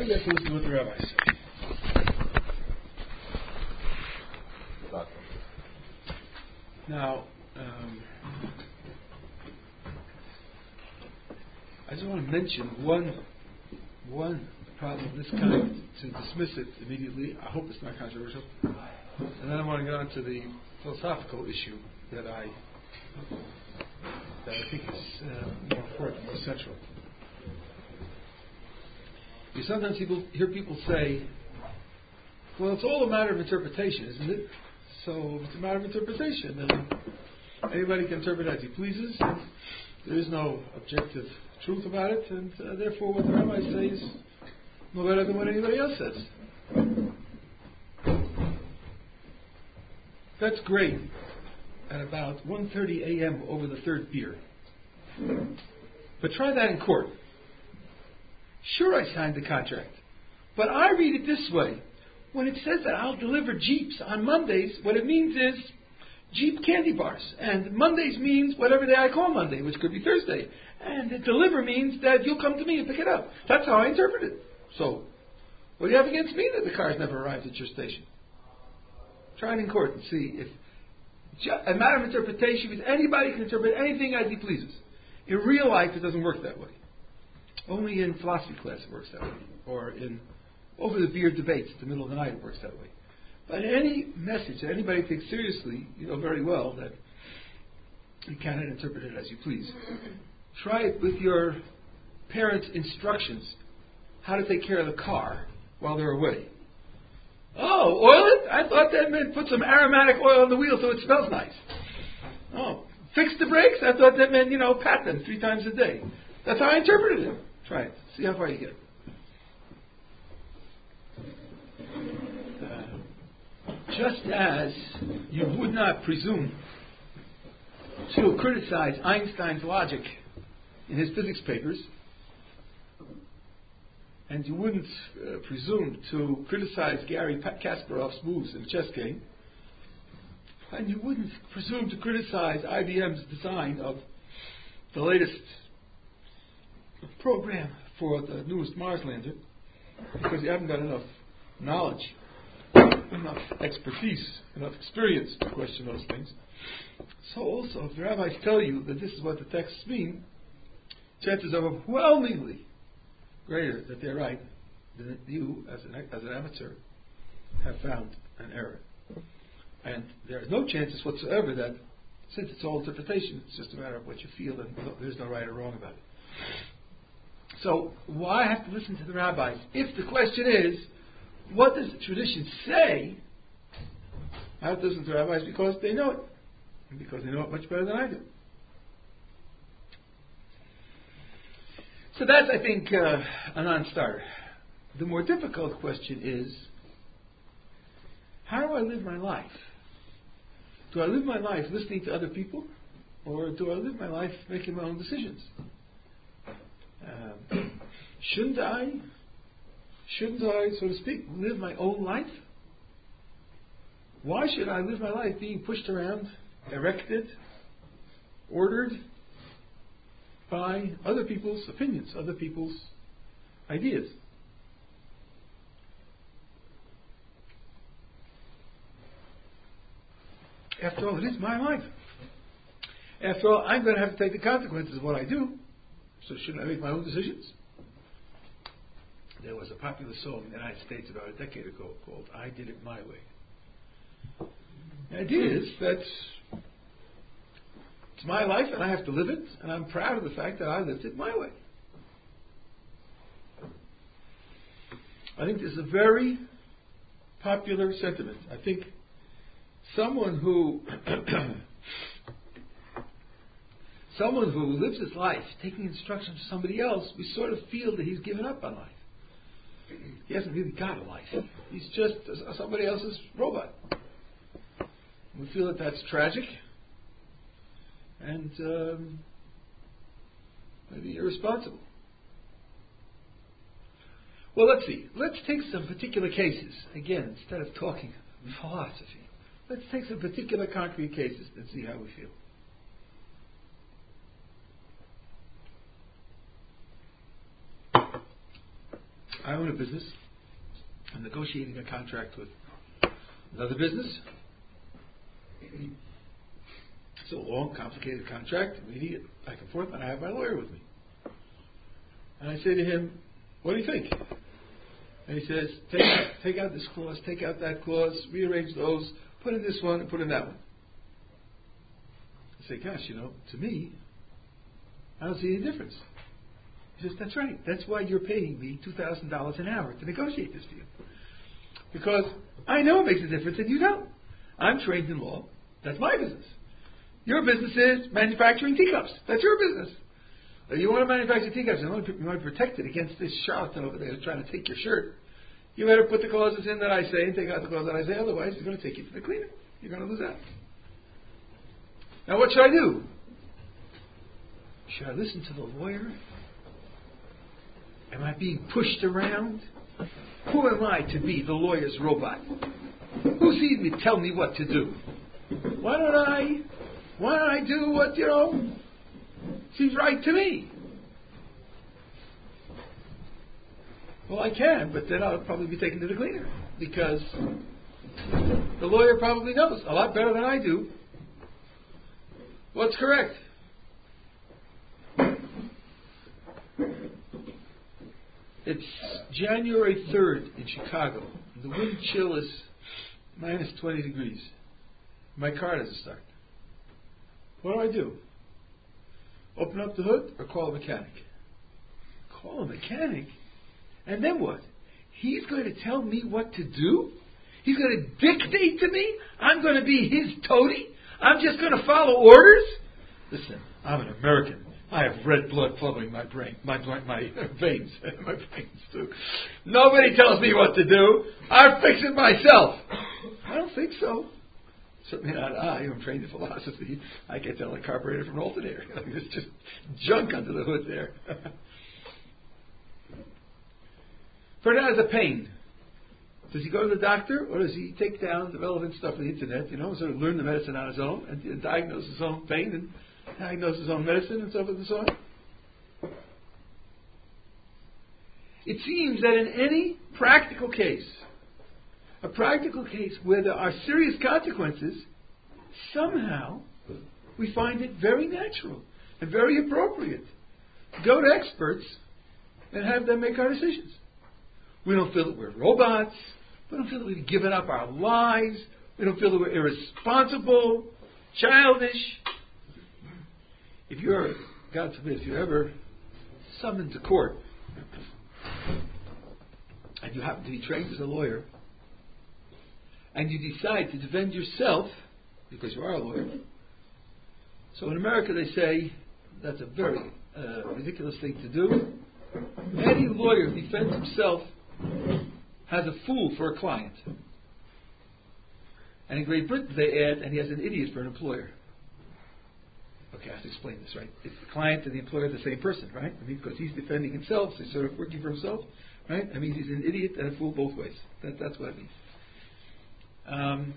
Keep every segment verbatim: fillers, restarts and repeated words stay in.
we have to listen to what the rabbis say. Now, um, I just want to mention one one problem of this kind to dismiss it immediately. I hope it's not controversial. And then I want to get on to the philosophical issue that I that I think is uh, more important, more central. You sometimes people hear people say, "Well, it's all a matter of interpretation, isn't it?" So if it's a matter of interpretation, then anybody can interpret as he pleases, and there is no objective truth about it, and uh, therefore what the rabbis say is no better than what anybody else says. That's great at about one thirty a.m. over the third beer. But try that in court. Sure, I signed the contract, but I read it this way. When it says that I'll deliver Jeeps on Mondays, what it means is Jeep candy bars. And Mondays means whatever day I call Monday, which could be Thursday. And the deliver means that you'll come to me and pick it up. That's how I interpret it. So, what do you have against me that the car's never arrived at your station? Try it in court and see if a matter of interpretation means anybody can interpret anything as he pleases. In real life, it doesn't work that way. Only in philosophy class it works that way. Or in over the beer debates at the middle of the night it works that way. But any message that anybody takes seriously, you know very well that you cannot interpret it as you please. Try it with your parents' instructions how to take care of the car while they're away. Oh, oil it? I thought that meant put some aromatic oil on the wheel so it smells nice. Oh, fix the brakes? I thought that meant, you know, pat them three times a day. That's how I interpreted it. Try it. See how far you get. Just as you would not presume to criticize Einstein's logic in his physics papers, and you wouldn't uh, presume to criticize Gary Kasparov's moves in a chess game, and you wouldn't presume to criticize I B M's design of the latest program for the newest Mars lander, because you haven't got enough knowledge, enough expertise, enough experience to question those things. So also, if the rabbis tell you that this is what the texts mean, chances are overwhelmingly greater that they're right than that you, as an, as an amateur, have found an error. And there is no chances whatsoever that, since it's all interpretation, it's just a matter of what you feel, and there's no right or wrong about it. So, why have to listen to the rabbis? If the question is, what does the tradition say? I have to listen to the rabbis because they know it. And because they know it much better than I do. So that's, I think, uh, a non-starter. The more difficult question is, how do I live my life? Do I live my life listening to other people? Or do I live my life making my own decisions? Um, shouldn't I Shouldn't I, so to speak, live my own life? Why should I live my life being pushed around, directed, ordered by other people's opinions, other people's ideas? After all, it is my life. After all, I'm going to have to take the consequences of what I do. So shouldn't I make my own decisions? There was a popular song in the United States about a decade ago called I Did It My Way. The idea is that it's my life and I have to live it, and I'm proud of the fact that I lived it my way. I think this is a very popular sentiment. I think someone who someone who lives his life taking instructions from somebody else, we sort of feel that he's given up on life. He hasn't really got a life. He's just somebody else's robot. We feel that that's tragic and um, maybe irresponsible. Well, let's see. Let's take some particular cases. Again, instead of talking philosophy, let's take some particular concrete cases and see how we feel. I own a business. I'm negotiating a contract with another business. It's a long, complicated contract. I'm reading it back and forth, and I have my lawyer with me. And I say to him, what do you think? And he says, take out, take out this clause, take out that clause, rearrange those, put in this one, and put in that one. I say, gosh, you know, to me, I don't see any difference. He says, that's right. That's why you're paying me two thousand dollars an hour to negotiate this for you. Because I know it makes a difference and you don't. I'm trained in law. That's my business. Your business is manufacturing teacups. That's your business. If you want to manufacture teacups, you want to, you want to protect it against this charlatan over there who's trying to take your shirt. You better put the clauses in that I say and take out the clauses that I say. Otherwise, he's going to take you to the cleaner. You're going to lose out. Now, what should I do? Should I listen to the lawyer? Am I being pushed around? Who am I to be the lawyer's robot? Who sees me tell me what to do? Why don't I, why don't I do what, you know, seems right to me? Well, I can, but then I'll probably be taken to the cleaner because the lawyer probably knows a lot better than I do what's correct. It's January third in Chicago. The wind chill is minus twenty degrees. My car doesn't start. What do I do? Open up the hood or call a mechanic? Call a mechanic? And then what? He's going to tell me what to do? He's going to dictate to me? I'm going to be his toady? I'm just going to follow orders? Listen, I'm an American. I have red blood flowing my brain, my my veins, my veins too. Nobody tells me what to do. I fix it myself. I don't think so. Certainly not I. I'm trained in philosophy. I can tell a carburetor from an alternator. There's just junk under the hood there. Fernand has a pain. Does he go to the doctor, or does he take down the relevant stuff on the internet? You know, sort of learn the medicine on his own and, and diagnose his own pain and diagnose his own medicine and so forth and so on. It seems that in any practical case, a practical case where there are serious consequences, somehow we find it very natural and very appropriate to go to experts and have them make our decisions. We don't feel that we're robots. We don't feel that we've given up our lives. We don't feel that we're irresponsible, childish. If you're, God forbid, if you're ever summoned to court and you happen to be trained as a lawyer and you decide to defend yourself because you are a lawyer, so in America they say that's a very uh, ridiculous thing to do. Any lawyer who defends himself has a fool for a client. And in Great Britain they add, and he has an idiot for an employer. Okay, I have to explain this, right? It's the client and the employer the same person, right? I mean, because he's defending himself, so he's sort of working for himself, right? I mean, he's an idiot and a fool both ways. That, that's what it means. Um,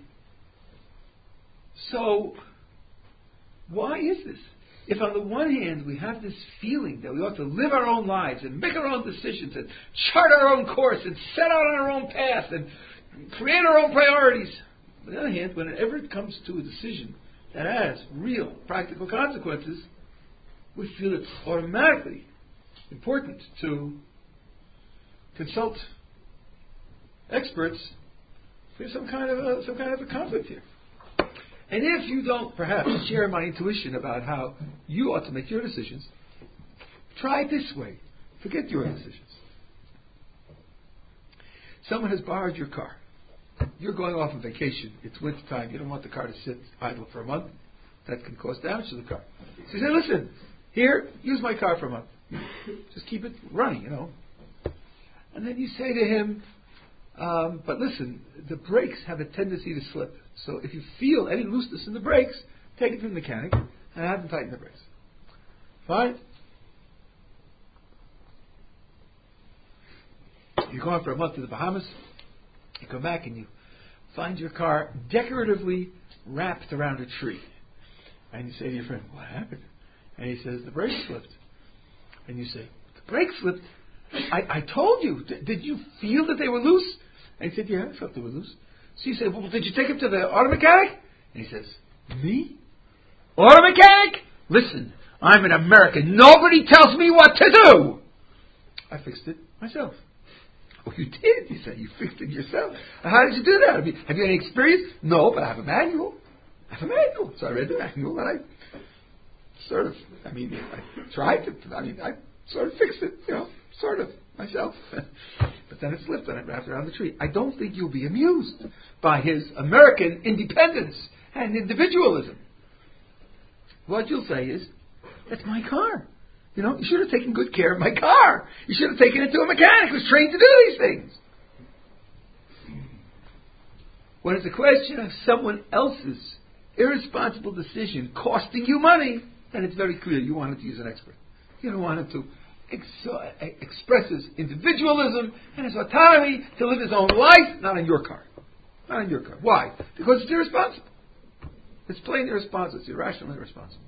so, why is this? If on the one hand we have this feeling that we ought to live our own lives and make our own decisions and chart our own course and set out on our own path and create our own priorities, on the other hand, whenever it comes to a decision that has real practical consequences, we feel it's automatically important to consult experts. There's some kind of a, some kind of a conflict here. And if you don't perhaps share my intuition about how you ought to make your decisions, try it this way. Forget your decisions. Someone has borrowed your car. You're going off on vacation. It's winter time. You don't want the car to sit idle for a month. That can cause damage to the car. So you say, listen, here, use my car for a month. Just keep it running, you know. And then you say to him, um, but listen, the brakes have a tendency to slip. So if you feel any looseness in the brakes, take it to the mechanic and have them tighten the brakes. Fine? You're going for a month to the Bahamas. You come back and you find your car decoratively wrapped around a tree. And you say to your friend, what happened? And he says, the brake slipped. And you say, the brake slipped? I, I told you. D- did you feel that they were loose? And he said, yeah, I felt they were loose. So you say, well, did you take him to the auto mechanic? And he says, me? Auto mechanic? Listen, I'm an American. Nobody tells me what to do. I fixed it myself. Oh, you did? You said you fixed it yourself. How did you do that? Have you, have you any experience? No, but I have a manual. I have a manual. So I read the manual and I sort of, I mean, I tried to, I mean, I sort of fixed it, you know, sort of, myself. But then it slipped and it wrapped around the tree. I don't think you'll be amused by his American independence and individualism. What you'll say is, that's my car. You know, you should have taken good care of my car. You should have taken it to a mechanic who's trained to do these things. When it's a question of someone else's irresponsible decision costing you money, then it's very clear you wanted to use an expert. You don't want him to ex- express his individualism and his autonomy to live his own life, not on your car. Not on your car. Why? Because it's irresponsible. It's plain irresponsible. It's irrational and irresponsible.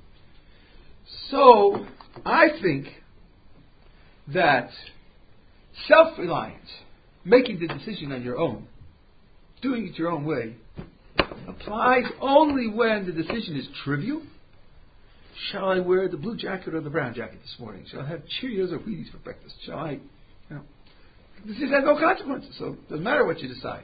So, I think that self-reliance, making the decision on your own, doing it your own way, applies only when the decision is trivial. Shall I wear the blue jacket or the brown jacket this morning? Shall I have Cheerios or Wheaties for breakfast? Shall I, you know, this has no consequences, so it doesn't matter what you decide.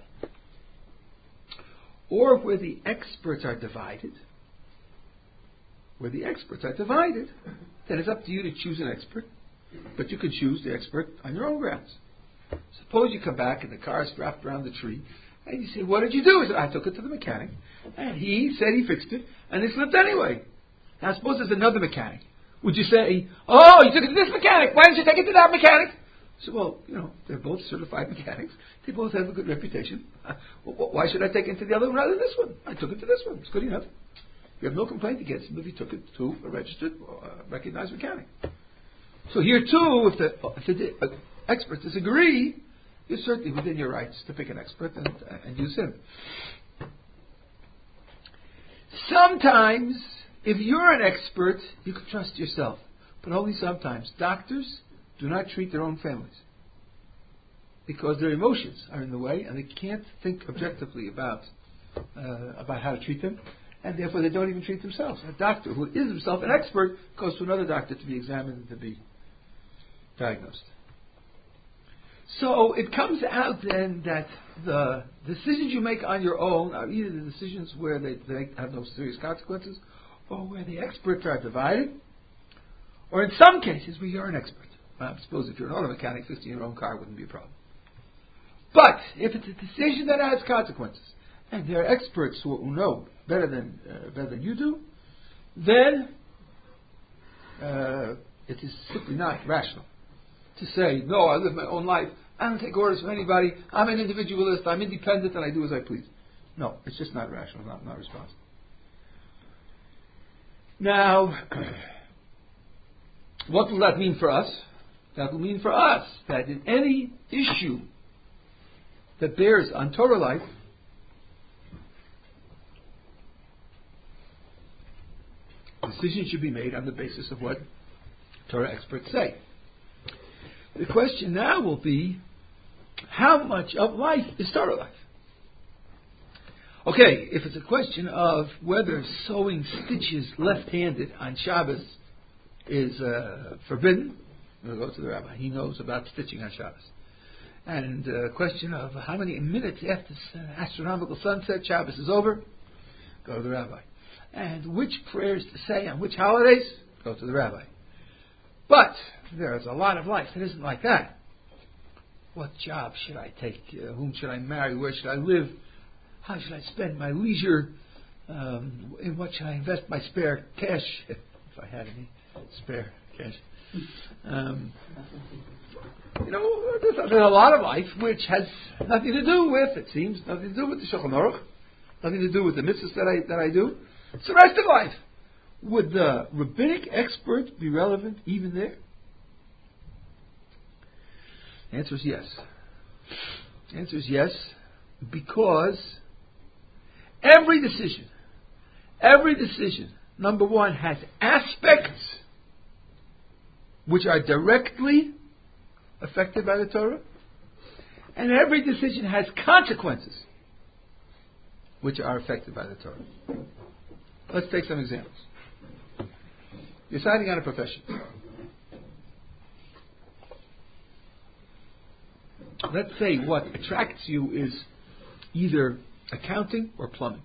Or where the experts are divided, where the experts are divided, then it's up to you to choose an expert, but you can choose the expert on your own grounds. Suppose you come back and the car is wrapped around the tree, and you say, what did you do? He said, I took it to the mechanic, and he said he fixed it, and it slipped anyway. Now suppose there's another mechanic. Would you say, oh, you took it to this mechanic, why didn't you take it to that mechanic? So, well, you know, they're both certified mechanics. They both have a good reputation. Uh, well, why should I take it to the other one rather than this one? I took it to this one. It's good enough. You have no complaint against him if he took it to a registered, uh, recognized mechanic. So here too, if the, if the uh, experts disagree, you're certainly within your rights to pick an expert and, uh, and use him. Sometimes, if you're an expert, you can trust yourself. But only sometimes. Doctors do not treat their own families because their emotions are in the way and they can't think objectively about uh, about how to treat them, and therefore they don't even treat themselves. A doctor who is himself an expert goes to another doctor to be examined and to be diagnosed. So it comes out then that the decisions you make on your own are either the decisions where they, they have no serious consequences or where the experts are divided, or in some cases where you're an expert. I suppose if you're an auto mechanic, fixing your own car wouldn't be a problem. But if it's a decision that has consequences, and there are experts who know better than uh, better than you do, then uh, it is simply not rational to say, no, I live my own life, I don't take orders from anybody, I'm an individualist, I'm independent, and I do as I please. No, it's just not rational, not, not responsible. Now, what will that mean for us? That will mean for us that in any issue that bears on Torah life, decisions should be made on the basis of what Torah experts say. The question now will be, how much of life is Torah life? Okay, if it's a question of whether sewing stitches left-handed on Shabbos is uh, forbidden, we'll go to the rabbi. He knows about stitching on Shabbos. And a uh, question of how many minutes after astronomical sunset Shabbos is over, go to the rabbi. And which prayers to say on which holidays, go to the rabbi. But there's a lot of life that isn't like that. What job should I take? Uh, whom should I marry? Where should I live? How should I spend my leisure? Um, in what should I invest my spare cash? If I had any spare cash. Um, you know, there's, there's a lot of life which has nothing to do with, it seems, nothing to do with the Shulchan Aruch, nothing to do with the mitzvahs that I that I do. It's the rest of life. Would the rabbinic expert be relevant even there? The answer is yes. The answer is yes, because every decision, every decision, number one, has aspects which are directly affected by the Torah, and every decision has consequences which are affected by the Torah. Let's take some examples. You're deciding on a profession. Let's say what attracts you is either accounting or plumbing.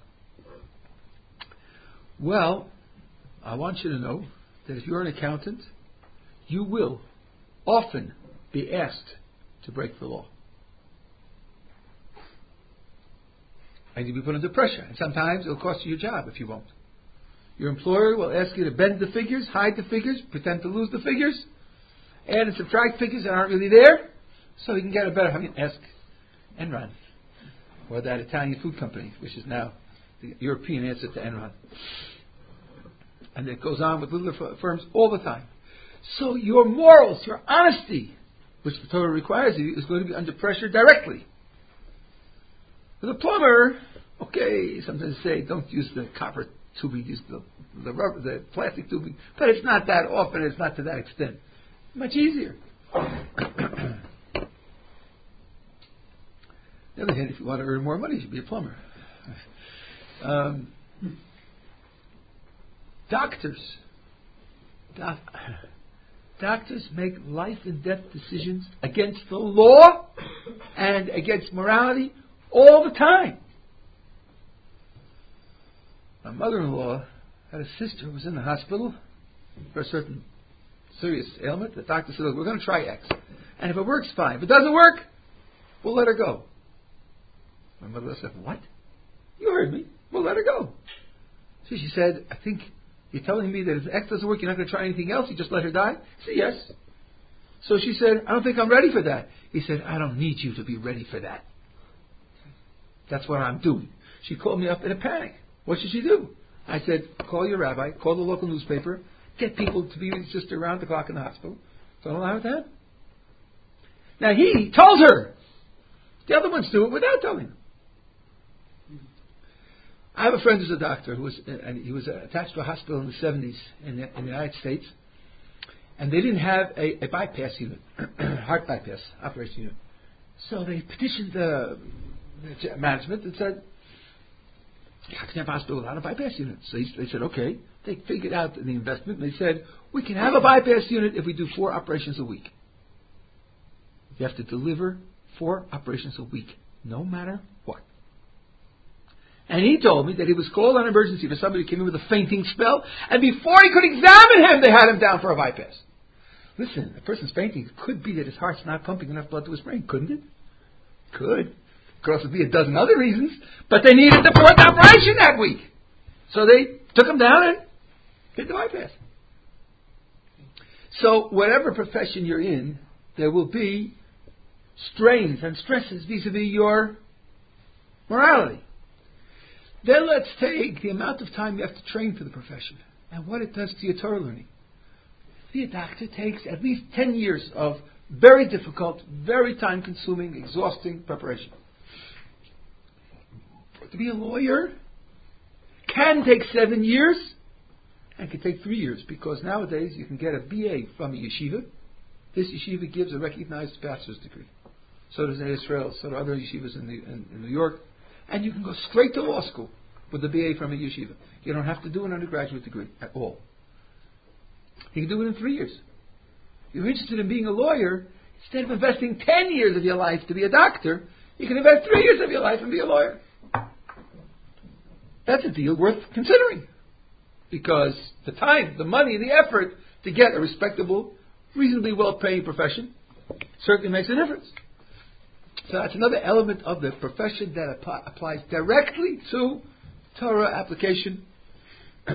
Well, I want you to know that if you're an accountant, you will often be asked to break the law. And you'll be put under pressure. And sometimes it'll cost you your job if you won't. Your employer will ask you to bend the figures, hide the figures, pretend to lose the figures, add and subtract figures that aren't really there, so you can get a better... I mean, ask Enron, or that Italian food company, which is now the European answer to Enron. And it goes on with little firms all the time. So your morals, your honesty, which the Torah requires of you, is going to be under pressure directly. With a plumber, okay, sometimes they say don't use the copper tubing, use the, the rubber, the plastic tubing, but it's not that often, it's not to that extent. Much easier. On the other hand, if you want to earn more money, you should be a plumber. Um, doctors. Doc, doctors make life and death decisions against the law and against morality all the time. My mother-in-law had a sister who was in the hospital for a certain serious ailment. The doctor said, look, we're going to try X. And if it works, fine. If it doesn't work, we'll let her go. My mother said, what? You heard me. We'll let her go. So she said, I think you're telling me that if X doesn't work, you're not going to try anything else? You just let her die? I said, yes. So she said, I don't think I'm ready for that. He said, I don't need you to be ready for that. That's what I'm doing. She called me up in a panic. What should she do? I said, call your rabbi, call the local newspaper, get people to be just around the clock in the hospital. Don't allow it to happen. Now he told her. The other ones do it without telling them. I have a friend who's a doctor who was, and he was attached to a hospital in the seventies in the, in the United States, and they didn't have a, a bypass unit, heart bypass operation unit. So they petitioned the, the management and said, how can you have a hospital without a bypass unit? So he, they said, okay. They figured out the investment, and they said, we can have a bypass unit if we do four operations a week. You have to deliver four operations a week, no matter what. And he told me that he was called on emergency for somebody who came in with a fainting spell, and before he could examine him, they had him down for a bypass. Listen, a person's fainting could be that his heart's not pumping enough blood to his brain, couldn't it? Could. Could also be a dozen other reasons, but they needed the fourth operation that week. So they took him down and did the bypass. So whatever profession you're in, there will be strains and stresses vis-a-vis your morality. Then let's take the amount of time you have to train for the profession and what it does to your Torah learning. Be a doctor takes at least ten years of very difficult, very time-consuming, exhausting preparation. To be a lawyer can take seven years and can take three years because nowadays you can get a B A from a yeshiva. This yeshiva gives a recognized bachelor's degree. So does Israel, so do other yeshivas in, the, in, in New York. And you can go straight to law school with a B A from a yeshiva. You don't have to do an undergraduate degree at all. You can do it in three years. If you're interested in being a lawyer, instead of investing ten years of your life to be a doctor, you can invest three years of your life and be a lawyer. That's a deal worth considering. Because the time, the money, and the effort to get a respectable, reasonably well-paying profession certainly makes a difference. So that's another element of the profession that app- applies directly to Torah application uh,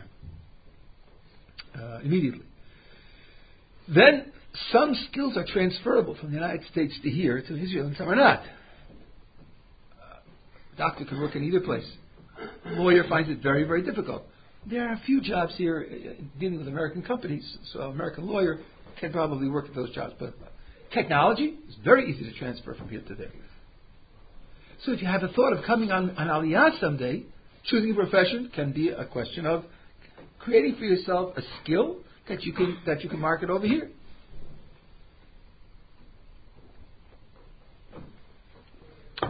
immediately. Then some skills are transferable from the United States to here, to Israel, and some are not. Uh, a doctor can work in either place. A lawyer finds it very, very difficult. There are a few jobs here uh, dealing with American companies, so an American lawyer can probably work at those jobs. But technology is very easy to transfer from here to there. So if you have a thought of coming on an aliyah someday, choosing a profession can be a question of creating for yourself a skill that you can that you can market over here.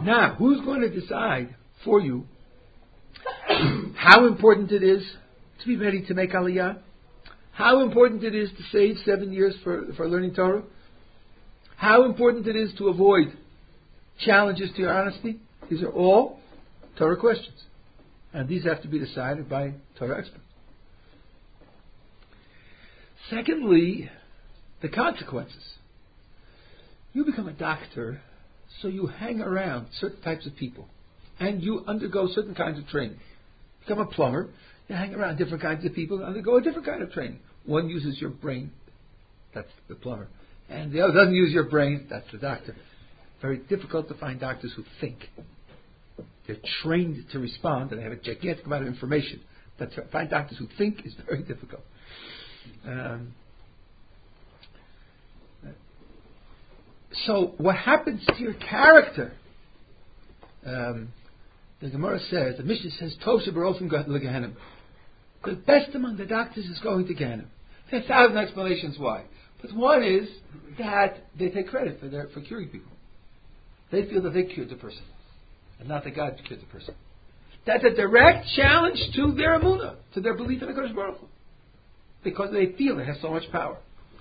Now, who's going to decide for you how important it is to be ready to make Aliyah? How important it is to save seven years for, for learning Torah? How important it is to avoid challenges to your honesty? These are all Torah questions. And these have to be decided by Torah experts. Secondly, the consequences. You become a doctor, so you hang around certain types of people. And you undergo certain kinds of training. Become a plumber, you hang around different kinds of people and undergo a different kind of training. One uses your brain, that's the plumber. And the other doesn't use your brain, that's the doctor. Very difficult to find doctors who think. They're trained to respond and they have a gigantic amount of information. But to find doctors who think is very difficult. Um, so what happens to your character? Um, the Gemara says, the Mishnah says, Tosha Barosim Gehenim. The best among the doctors is going to Gehenim. There are a thousand explanations why. But one is that they take credit for their for curing people. They feel that they cured the person, and not that God cured the person. That's a direct challenge to their emunah, to their belief in the Kodesh Baruch Hu, because they feel it has so much power.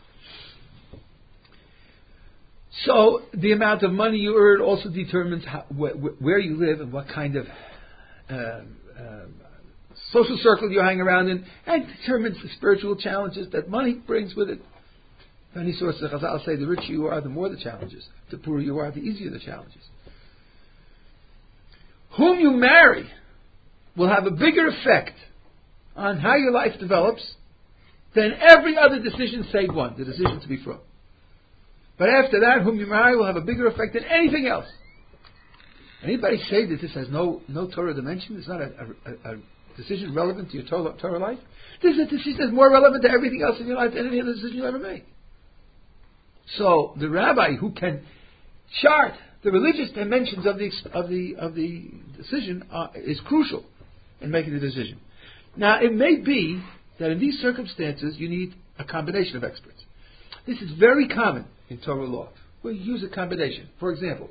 So the amount of money you earn also determines how, wh- where you live and what kind of um, um, social circle you hang around in, and determines the spiritual challenges that money brings with it. Many sources of Chazal say the richer you are, the more the challenges. The poorer you are, the easier the challenges. Whom you marry will have a bigger effect on how your life develops than every other decision save one, the decision to be from. But after that, whom you marry will have a bigger effect than anything else. Anybody say that this has no, no Torah dimension? It's not a, a, a decision relevant to your Torah, Torah life? This is a decision that's more relevant to everything else in your life than any other decision you'll ever make. So the rabbi who can chart the religious dimensions of the of the of the decision uh, is crucial in making the decision. Now, it may be that in these circumstances you need a combination of experts. This is very common in Torah law, where you use a combination. For example,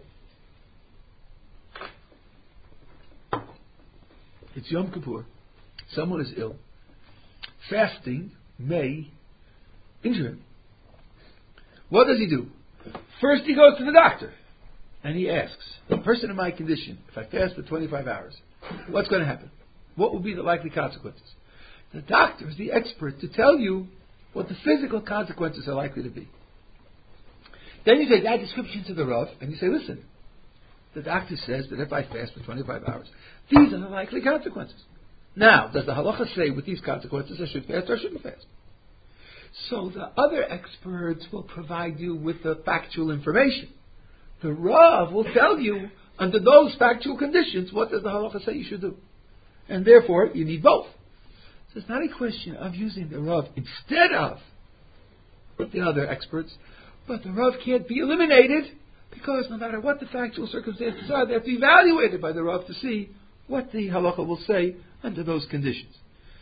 it's Yom Kippur, someone is ill, fasting may injure him. What does he do? First he goes to the doctor and he asks, a person in my condition, if I fast for twenty-five hours, what's going to happen? What will be the likely consequences? The doctor is the expert to tell you what the physical consequences are likely to be. Then you take that description to the Rav and you say, listen, the doctor says that if I fast for twenty-five hours, these are the likely consequences. Now, does the halacha say with these consequences I should fast or I shouldn't fast? So the other experts will provide you with the factual information. The Rav will tell you, under those factual conditions, what does the halacha say you should do. And therefore, you need both. So it's not a question of using the Rav instead of the other experts, but the Rav can't be eliminated because no matter what the factual circumstances are, they have to be evaluated by the Rav to see what the halacha will say under those conditions.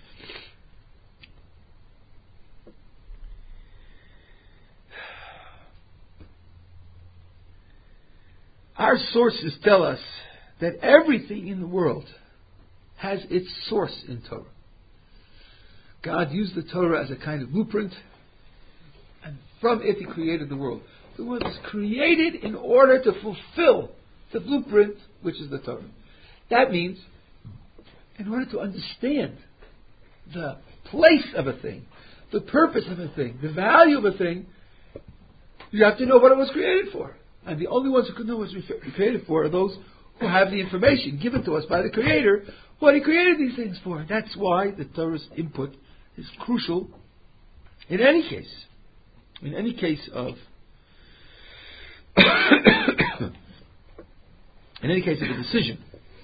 Our sources tell us that everything in the world has its source in Torah. God used the Torah as a kind of blueprint, and from it He created the world. The world was created in order to fulfill the blueprint, which is the Torah. That means, in order to understand the place of a thing, the purpose of a thing, the value of a thing, you have to know what it was created for. And the only ones who can know what it was created for are those who have the information given to us by the Creator, what He created these things for. That's why the Torah's input is crucial in any case. In any case of in any case of a decision.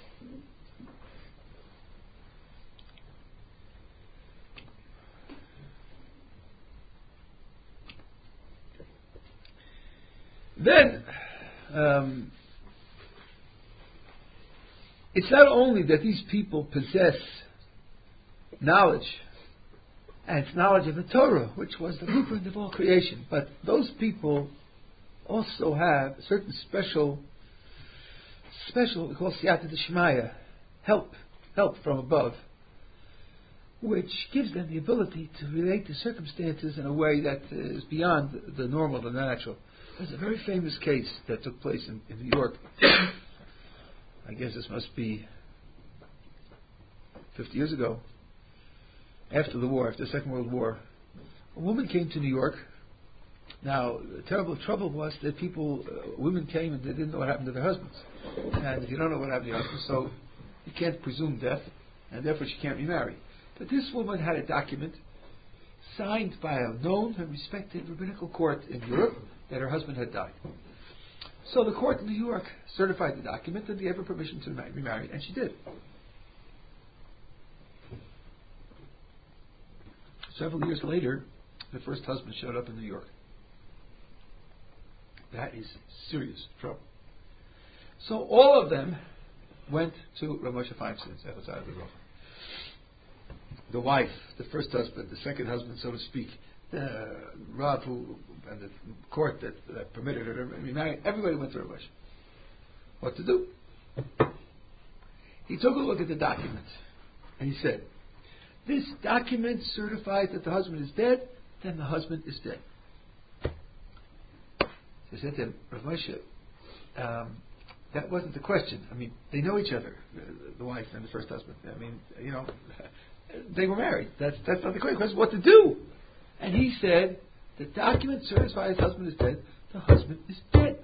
Then, um, it's not only that these people possess knowledge, and it's knowledge of the Torah, which was the blueprint of all creation, but those people also have certain special special, what we call Siyata D'Shmaya, help, help from above, which gives them the ability to relate to circumstances in a way that is beyond the normal and the natural. There's a very famous case that took place in, in New York. I guess this must be fifty years ago, after the war, after the Second World War. A woman came to New York. Now, the terrible trouble was that people, uh, women came and they didn't know what happened to their husbands. And if you don't know what happened to your husband, so you can't presume death, and therefore she can't remarry. But this woman had a document signed by a known and respected rabbinical court in Europe that her husband had died. So the court in New York certified the document and gave her permission to remarry, and she did. Several years later, the first husband showed up in New York. That is serious trouble. So all of them went to Rav Moshe Feinstein's. The wife, the first husband, the second husband, so to speak, the Rav who, and the court that, that permitted her to remarry, everybody went to Rav Moshe. What to do? He took a look at the document and he said, this document certifies that the husband is dead, then the husband is dead. So I said to him, Rav Moshe, um, that wasn't the question. I mean, they know each other, the wife and the first husband. I mean, you know, they were married. That's that's not the question. What to do? And he said, the document certifies his husband is dead. The husband is dead.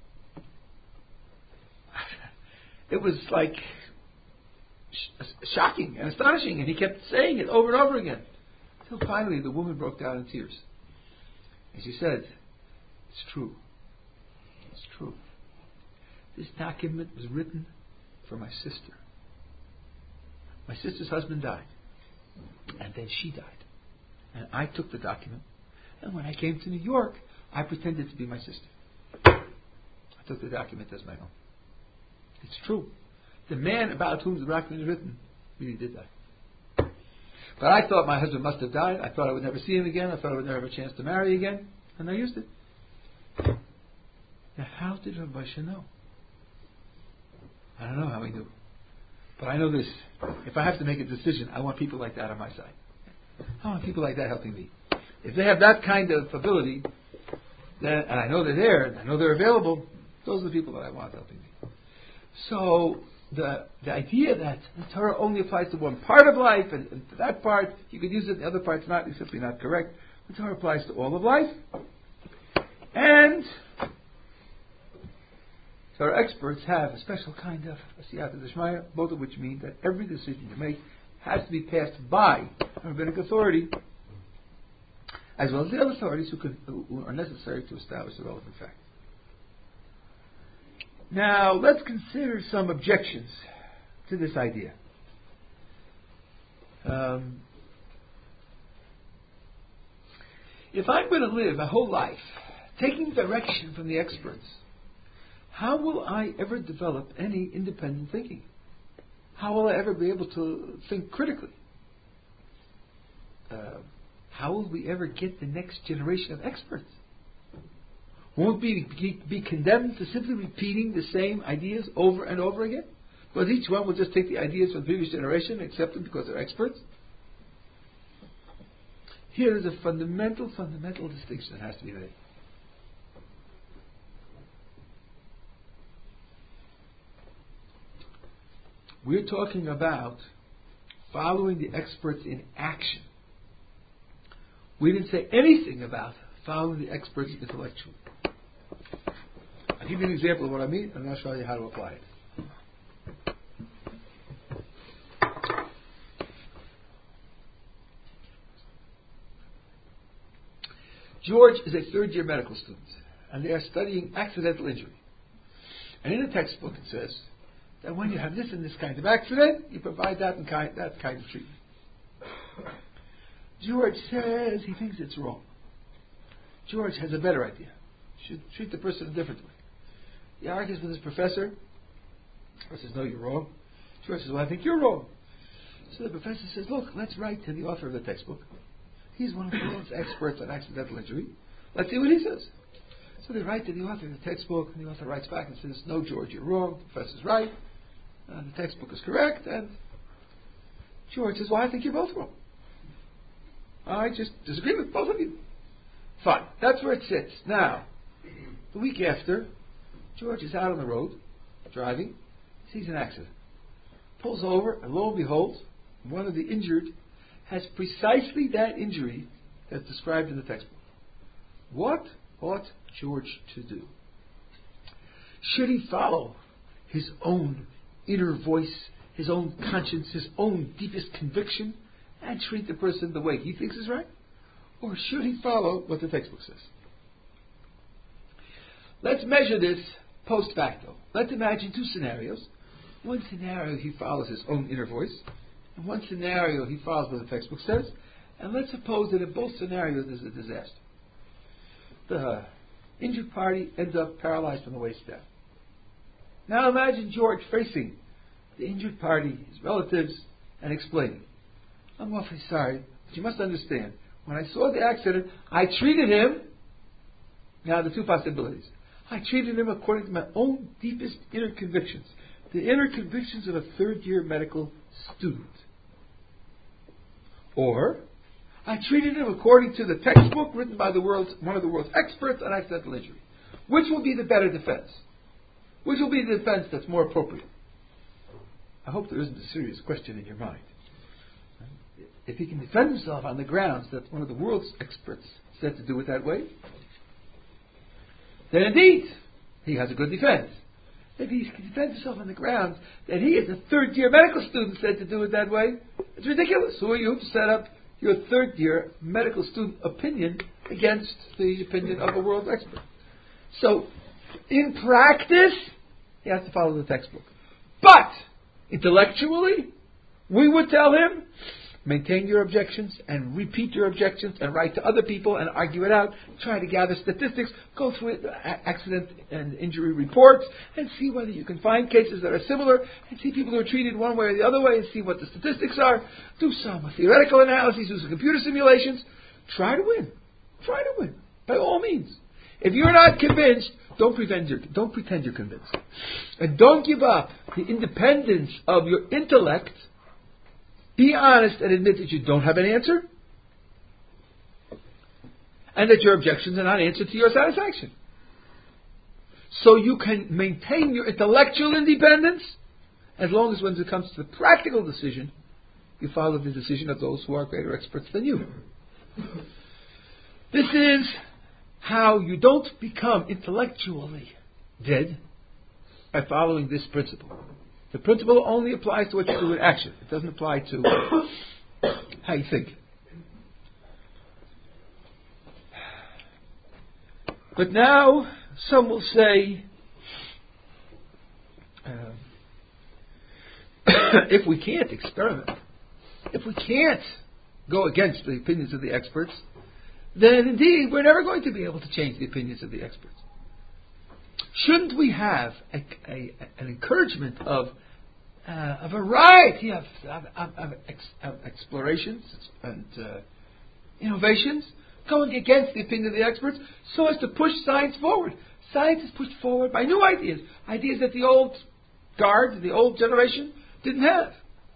It was like sh- shocking and astonishing, and he kept saying it over and over again. Until finally the woman broke down in tears. And she said, it's true. It's true. This document was written for my sister. My sister's husband died. And then she died. And I took the document. And when I came to New York, I pretended to be my sister. I took the document as my own. It's true. The man about whom the document is written really did that. But I thought my husband must have died. I thought I would never see him again. I thought I would never have a chance to marry again. And I used it. Now, how did Rav Moshe know? I don't know how he knew. But I know this. If I have to make a decision, I want people like that on my side. I want people like that helping me. If they have that kind of ability, then, and I know they're there, and I know they're available, those are the people that I want helping me. So, the the idea that the Torah only applies to one part of life, and, and to that part, you could use it, the other part's not, is simply not correct. The Torah applies to all of life. And Torah experts have a special kind of Siyata D'Shmaya, both of which mean that every decision you make has to be passed by a rabbinic authority, as well as the other authorities who, could, who are necessary to establish the relevant fact. Now, let's consider some objections to this idea. Um, if I'm going to live a whole life taking direction from the experts, how will I ever develop any independent thinking? How will I ever be able to think critically? Uh, how will we ever get the next generation of experts? Won't we be, be condemned to simply repeating the same ideas over and over again? Because each one will just take the ideas from the previous generation and accept them because they're experts. Here is a fundamental, fundamental distinction that has to be made. We're talking about following the experts in action. We didn't say anything about following the experts intellectually. I'll give you an example of what I mean, and I'll show you how to apply it. George is a third-year medical student, and they are studying accidental injury. And in the textbook it says that when you have this and this kind of accident, you provide that and kind, that kind of treatment. George says he thinks it's wrong. George has a better idea. Should treat the person a different way. He argues with his professor. The professor says, no, you're wrong. George says, well, I think you're wrong. So the professor says, look, let's write to the author of the textbook. He's one of the world's experts on accidental injury. Let's see what he says. So So they write to the author of the textbook, and the author writes back and says, no, George, you're wrong. The professor's right. Uh, the textbook is correct. And George says, well, I think you're both wrong. I just disagree with both of you. Fine. That's where it sits. Now, the week after, George is out on the road, driving, sees an accident. Pulls over, and lo and behold, one of the injured has precisely that injury that's described in the textbook. What ought George to do? Should he follow his own inner voice, his own conscience, his own deepest conviction, and treat the person the way he thinks is right? Or should he follow what the textbook says? Let's measure this post facto. Let's imagine two scenarios. One scenario he follows his own inner voice, and one scenario he follows what the textbook says. And let's suppose that in both scenarios there's a disaster. The injured party ends up paralyzed from the waist down. Now imagine George facing the injured party, his relatives, and explaining, I'm awfully sorry, but you must understand, when I saw the accident, I treated him, now the two possibilities, I treated him according to my own deepest inner convictions, the inner convictions of a third-year medical student. Or, I treated him according to the textbook written by the world's, one of the world's experts on accidental injury. Which will be the better defense? Which will be the defense that's more appropriate? I hope there isn't a serious question in your mind. If he can defend himself on the grounds that one of the world's experts said to do it that way, then indeed, he has a good defense. If he can defend himself on the grounds that he, as a third-year medical student, said to do it that way, it's ridiculous. Who are you to set up your third-year medical student opinion against the opinion of a world expert? So, in practice, he has to follow the textbook. But, intellectually, we would tell him, maintain your objections and repeat your objections and write to other people and argue it out. Try to gather statistics, go through it, accident and injury reports, and see whether you can find cases that are similar, and see people who are treated one way or the other way, and see what the statistics are. Do some theoretical analyses, do some computer simulations. Try to win. Try to win, by all means. If you're not convinced, don't pretend you're, don't pretend you're convinced. And don't give up the independence of your intellect. Be honest and admit that you don't have an answer, and that your objections are not answered to your satisfaction. So you can maintain your intellectual independence as long as when it comes to the practical decision, you follow the decision of those who are greater experts than you. This is how you don't become intellectually dead, by following this principle. The principle only applies to what you do in action. It doesn't apply to how you think. But now, some will say, uh, if we can't experiment, if we can't go against the opinions of the experts, then indeed we're never going to be able to change the opinions of the experts. Shouldn't we have a, a, an encouragement of uh, a variety of, of, of, of, ex, of explorations and uh, innovations going against the opinion of the experts so as to push science forward? Science is pushed forward by new ideas, ideas that the old guard, the old generation didn't have.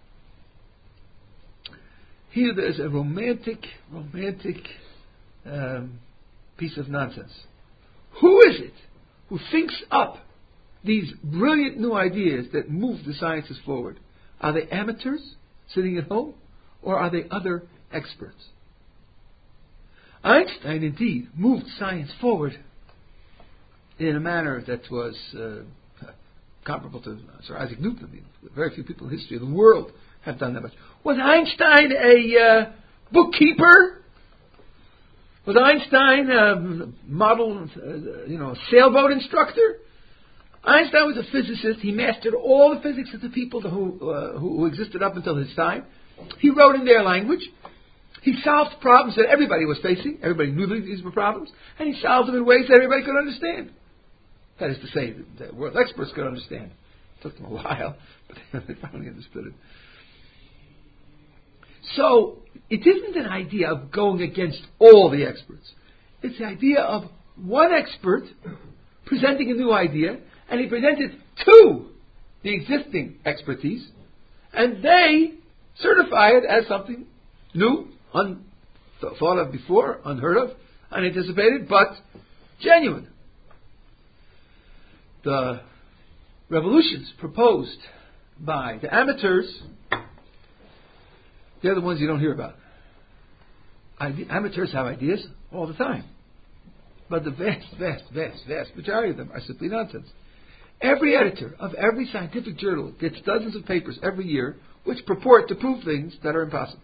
Here there's a romantic, romantic um, piece of nonsense. Who is it who thinks up these brilliant new ideas that move the sciences forward? Are they amateurs sitting at home, or are they other experts? Einstein indeed moved science forward in a manner that was uh, comparable to Sir Isaac Newton. I mean, very few people in the history of the world have done that much. Was Einstein a uh, bookkeeper? Was Einstein a model, uh, you know, sailboat instructor? Einstein was a physicist. He mastered all the physics of the people who, uh, who existed up until his time. He wrote in their language. He solved problems that everybody was facing. Everybody knew that these were problems. And he solved them in ways that everybody could understand. That is to say, that world experts could understand. It took them a while, but they finally understood it. So, it isn't an idea of going against all the experts. It's the idea of one expert presenting a new idea, and he presented to the existing expertise, and they certify it as something new, un- thought of before, unheard of, unanticipated, but genuine. The revolutions proposed by the amateurs, they're the ones you don't hear about. Ide- amateurs have ideas all the time. But the vast, vast, vast, vast majority of them are simply nonsense. Every editor of every scientific journal gets dozens of papers every year which purport to prove things that are impossible.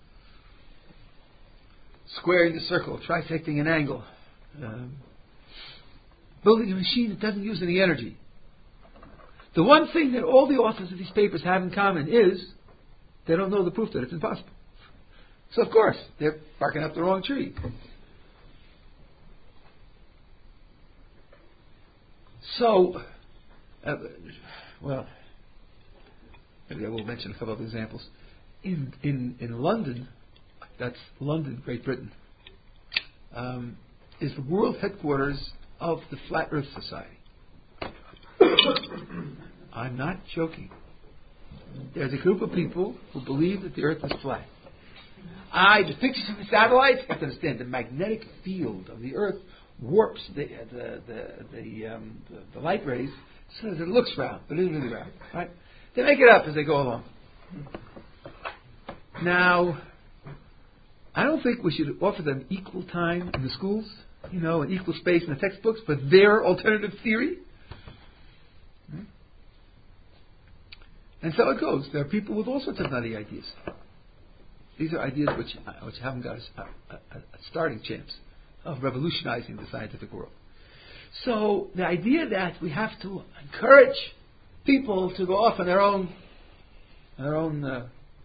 Squaring the circle, trisecting an angle, um, building a machine that doesn't use any energy. The one thing that all the authors of these papers have in common is they don't know the proof that it's impossible. So of course, they're barking up the wrong tree. So, uh, well, maybe I will mention a couple of examples. In in, in London, that's London, Great Britain, um, is the world headquarters of the Flat Earth Society. I'm not joking. There's a group of people who believe that the Earth is flat. I, the pictures of the satellites, you have to understand, the magnetic field of the Earth warps the the the, the, um, the, the light rays so that it looks round, but it isn't really round. Right? They make it up as they go along. Now, I don't think we should offer them equal time in the schools, you know, and equal space in the textbooks for their alternative theory. And so it goes. There are people with all sorts of nutty ideas. These are ideas which which haven't got a, a, a starting chance of revolutionizing the scientific world. So the idea that we have to encourage people to go off on their own, their own, uh,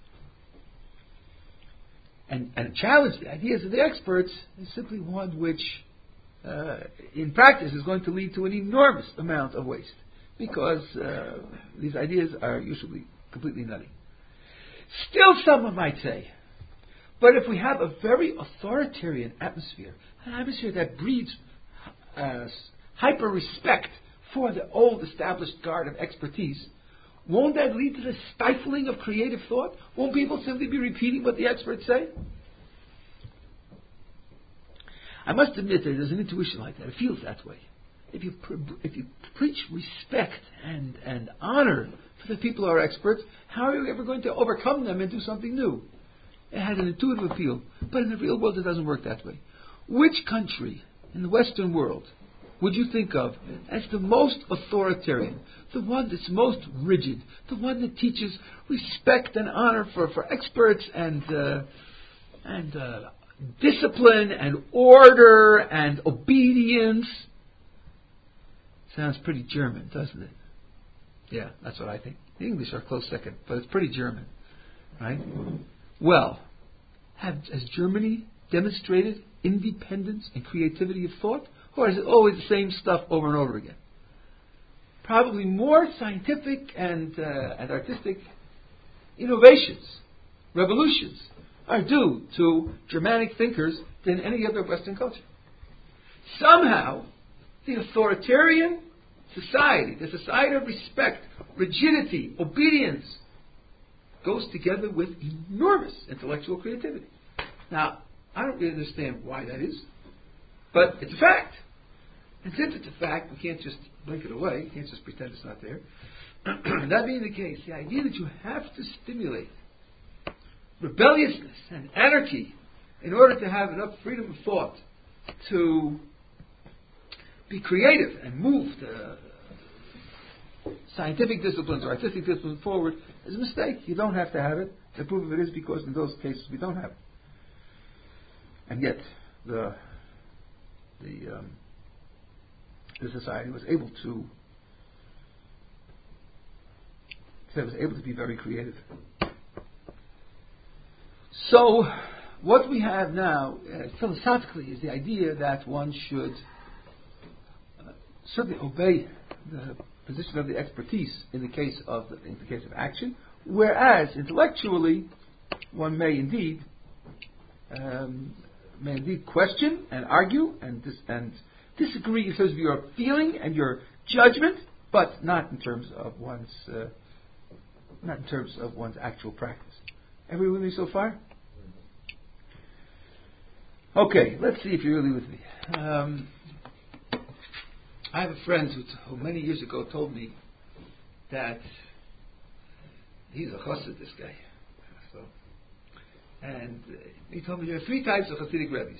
and and challenge the ideas of the experts is simply one which, uh, in practice, is going to lead to an enormous amount of waste, because uh, these ideas are usually completely nutty. Still, someone might say, but if we have a very authoritarian atmosphere, an atmosphere that breeds uh, hyper-respect for the old established guard of expertise, won't that lead to the stifling of creative thought? Won't people simply be repeating what the experts say? I must admit that there's an intuition like that. It feels that way. If you pre- if you preach respect and, and honor for the people who are experts, how are you ever going to overcome them and do something new? It has an intuitive appeal, but in the real world it doesn't work that way. Which country in the Western world would you think of as the most authoritarian, the one that's most rigid, the one that teaches respect and honor for, for experts and uh, and uh, discipline and order and obedience? Sounds pretty German, doesn't it? Yeah, that's what I think. The English are close second, but it's pretty German, right? Well, have, has Germany demonstrated independence and creativity of thought? Or is it always the same stuff over and over again? Probably more scientific and, uh, and artistic innovations, revolutions, are due to Germanic thinkers than any other Western culture. Somehow, the authoritarian society, the society of respect, rigidity, obedience, goes together with enormous intellectual creativity. Now, I don't really understand why that is, but it's a fact. And since it's a fact, we can't just blink it away. We can't just pretend it's not there. That being the case, the idea that you have to stimulate rebelliousness and anarchy in order to have enough freedom of thought to be creative and move the scientific disciplines or artistic disciplines forward is a mistake. You don't have to have it. The proof of it is because in those cases we don't have it. And yet the the um, the society was able to it was able to be very creative. So what we have now uh, philosophically is the idea that one should uh, certainly obey the position of the expertise in the case of the, in the case of action, whereas intellectually one may indeed um, may indeed question and argue and dis, and disagree in terms of your feeling and your judgment, but not in terms of one's uh, not in terms of one's actual practice. Everybody with me so far? Okay, let's see if you're really with me. Um, I have a friend who, who many years ago told me that he's a chassid, this guy. So, and uh, he told me there are three types of Hasidic rabbis.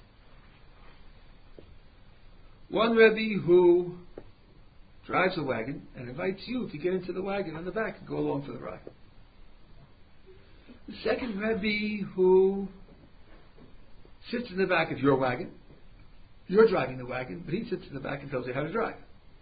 One Rebbe who drives a wagon and invites you to get into the wagon on the back and go along for the ride. The second Rebbe who sits in the back of your wagon. You're driving the wagon, but he sits in the back and tells you how to drive.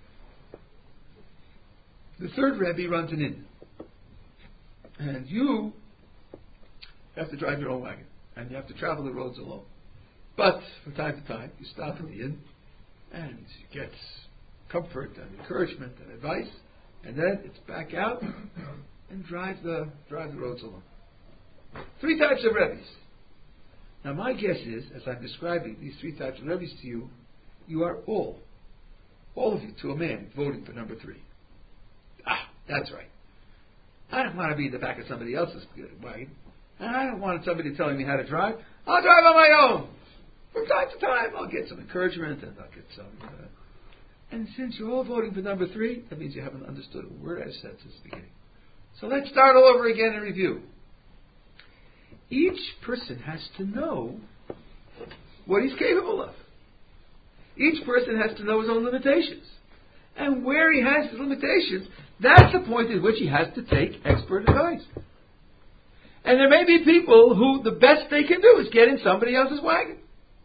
The third Rebbe runs an inn. And you have to drive your own wagon. And you have to travel the roads alone. But from time to time, you stop at the inn and you get comfort and encouragement and advice. And then it's back out and drive the drive the roads alone. Three types of Rebbes. Now my guess is, as I'm describing these three types of Rebbes to you, you are all, all of you to a man, voting for number three. Ah, that's right. I don't want to be in the back of somebody else's wagon. And I don't want somebody telling me how to drive. I'll drive on my own. From time to time, I'll get some encouragement and I'll get some... Uh, and since you're all voting for number three, that means you haven't understood a word I said since the beginning. So let's start all over again and review. Each person has to know what he's capable of. Each person has to know his own limitations. And where he has his limitations, that's the point at which he has to take expert advice. And there may be people who the best they can do is get in somebody else's wagon.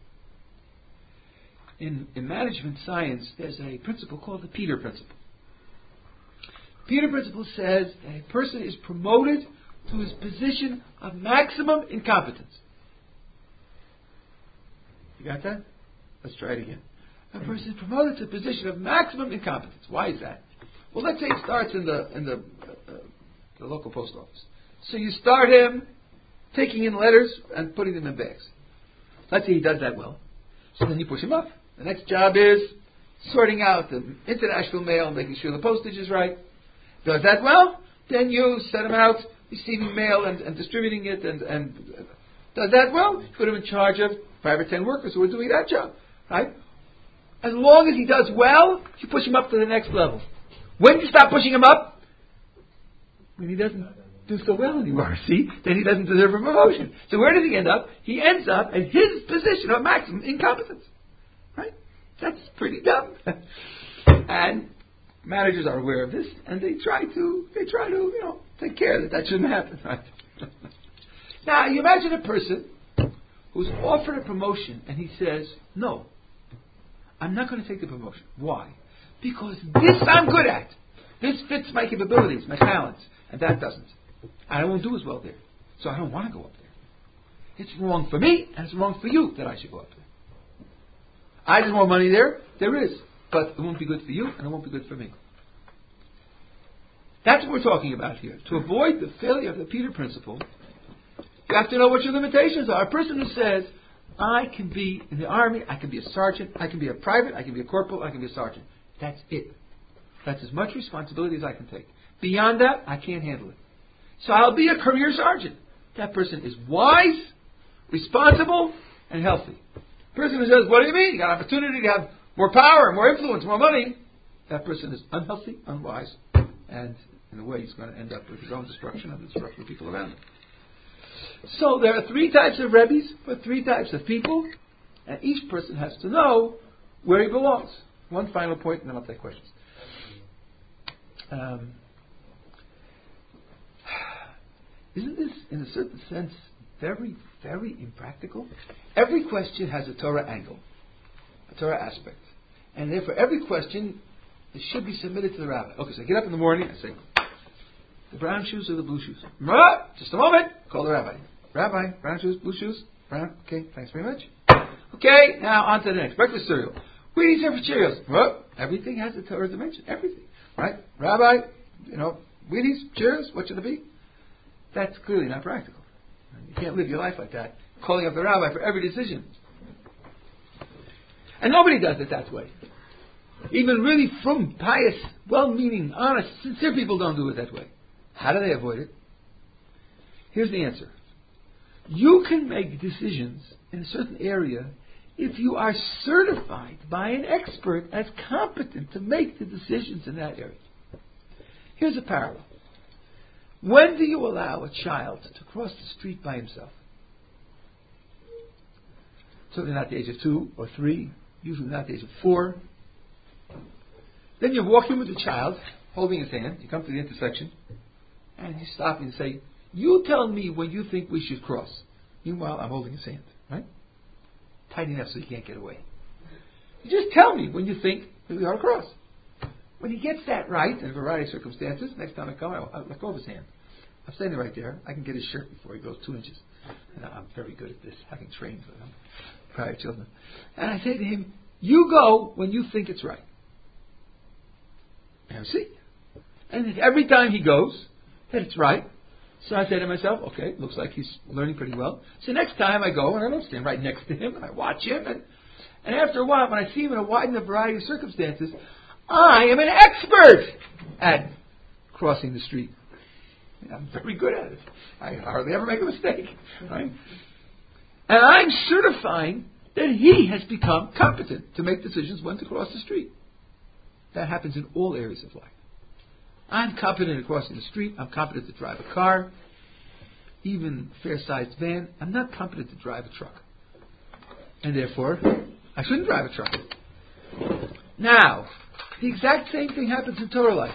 In, in management science, there's a principle called the Peter Principle. Peter Principle says that a person is promoted to his position of maximum incompetence. You got that? Let's try it again. A person is promoted to a position of maximum incompetence. Why is that? Well, let's say it starts in the in the, uh, the local post office. So you start him taking in letters and putting them in bags. Let's say he does that well. So then you push him up. The next job is sorting out the international mail and making sure the postage is right. Does that well? Then you set him out receiving mail and, and distributing it. And, and uh, does that well? Put him in charge of five or ten workers who are doing that job. Right? As long as he does well, you push him up to the next level. When you stop pushing him up, when he doesn't do so well anymore, see, then he doesn't deserve a promotion. So where does he end up? He ends up at his position of maximum incompetence. Right? That's pretty dumb. And managers are aware of this, and they try to, they try to, you know, take care that that shouldn't happen. Right? Now, you imagine a person who's offered a promotion, and he says, no, I'm not going to take the promotion. Why? Because this I'm good at. This fits my capabilities, my talents, and that doesn't. I won't do as well there. So I don't want to go up there. It's wrong for me, and it's wrong for you that I should go up there. I there's more money there. There is. But it won't be good for you, and it won't be good for me. That's what we're talking about here. To avoid the failure of the Peter Principle, you have to know what your limitations are. A person who says, I can be in the army, I can be a sergeant, I can be a private, I can be a corporal, I can be a sergeant. That's it. That's as much responsibility as I can take. Beyond that, I can't handle it. So I'll be a career sergeant. That person is wise, responsible, and healthy. The person who says, what do you mean? You got an opportunity to have more power, more influence, more money. That person is unhealthy, unwise, and in a way he's going to end up with his own destruction and the destruction of people around him. So there are three types of Rebbes for three types of people, and each person has to know where he belongs. One final point, and then I'll take questions. Um, isn't this, in a certain sense, very, very impractical? Every question has a Torah angle, a Torah aspect. And therefore, every question it should be submitted to the rabbi. Okay, so I get up in the morning, I say, the brown shoes or the blue shoes? Just a moment. Call the rabbi. Rabbi, brown shoes, blue shoes? Brown. Okay, thanks very much. Okay, now on to the next. Breakfast cereal. Wheaties or Cheerios? Well, everything has a Torah dimension. Everything. Right? Rabbi, you know, Wheaties, Cheerios, what should it be? That's clearly not practical. You can't live your life like that, calling up the rabbi for every decision. And nobody does it that way. Even really frum, pious, well-meaning, honest, sincere people don't do it that way. How do they avoid it? Here's the answer. You can make decisions in a certain area if you are certified by an expert as competent to make the decisions in that area. Here's a parallel. When do you allow a child to cross the street by himself? Certainly not at the age of two or three, usually not at the age of four. Then you're walking with the child, holding his hand. You come to the intersection, and you stop and say, you tell me when you think we should cross. Meanwhile, I'm holding his hand, right? Tight enough so he can't get away. You just tell me when you think that we ought to cross. When he gets that right, in a variety of circumstances, next time I come, I'll, I'll let go of his hand. I'm standing right there. I can get his shirt before he goes two inches. And I'm very good at this, having trained with him, prior children. And I say to him, you go when you think it's right. And see? And every time he goes, that it's right. So I say to myself, okay, looks like he's learning pretty well. So next time I go, and I don't stand right next to him, and I watch him, and, and after a while, when I see him in a wide enough variety of circumstances, I am an expert at crossing the street. I'm very good at it. I hardly ever make a mistake. Right? And I'm certifying that he has become competent to make decisions when to cross the street. That happens in all areas of life. I'm competent at crossing the street. I'm competent to drive a car, even a fair-sized van. I'm not competent to drive a truck. And therefore, I shouldn't drive a truck. Now, the exact same thing happens in Torah life.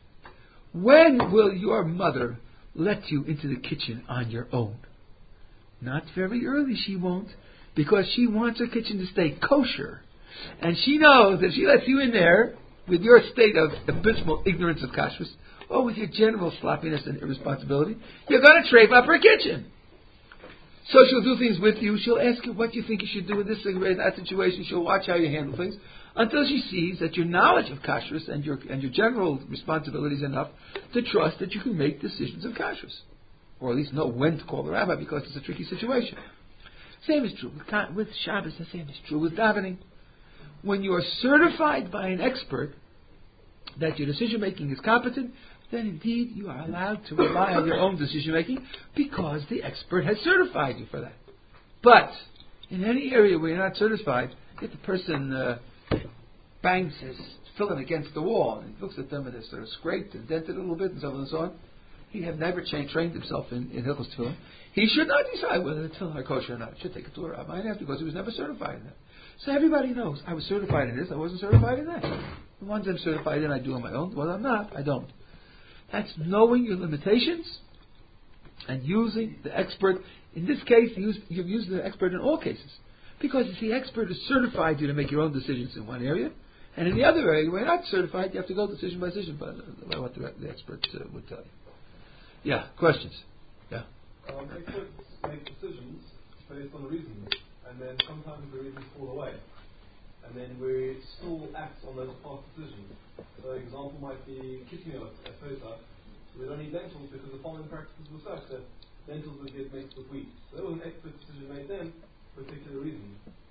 When will your mother let you into the kitchen on your own? Not very early she won't, because she wants her kitchen to stay kosher. And she knows that if she lets you in there with your state of abysmal ignorance of kashrus, or with your general sloppiness and irresponsibility, you're going to trape up her kitchen. So she'll do things with you. She'll ask you what you think you should do in this in that situation. She'll watch how you handle things until she sees that your knowledge of kashrus and your and your general responsibility is enough to trust that you can make decisions of kashrus, or at least know when to call the rabbi because it's a tricky situation. Same is true with, with Shabbos. The same is true with davening. When you are certified by an expert that your decision making is competent, then indeed you are allowed to rely on your own decision making because the expert has certified you for that. But in any area where you're not certified, if the person uh, bangs his filling against the wall and looks at them and is sort of scraped and dented a little bit and so on and so on, he have never trained, trained himself in, in Hilchos Tefillin. He should not decide whether the tefillin are kosher or not. He should take it to a rabbi and after because he was never certified in that. So everybody knows I was certified in this, I wasn't certified in that. The ones I'm certified in, I do on my own. The ones I'm not, I don't. That's knowing your limitations and using the expert. In this case, use, you've used the expert in all cases. Because you see, the expert has certified you to make your own decisions in one area. And in the other area, where you're not certified, you have to go decision by decision by what the, the expert uh, would tell you. Yeah, questions? Yeah. Um, experts make decisions based on the reasons. And then sometimes the reasons fall away. And then we still act on those past decisions. So an example might be kitniot at Pesach. So we don't eat lentils because the following practices were such that lentils would get mixed with wheat. So there was an expert decision made then for a particular reason.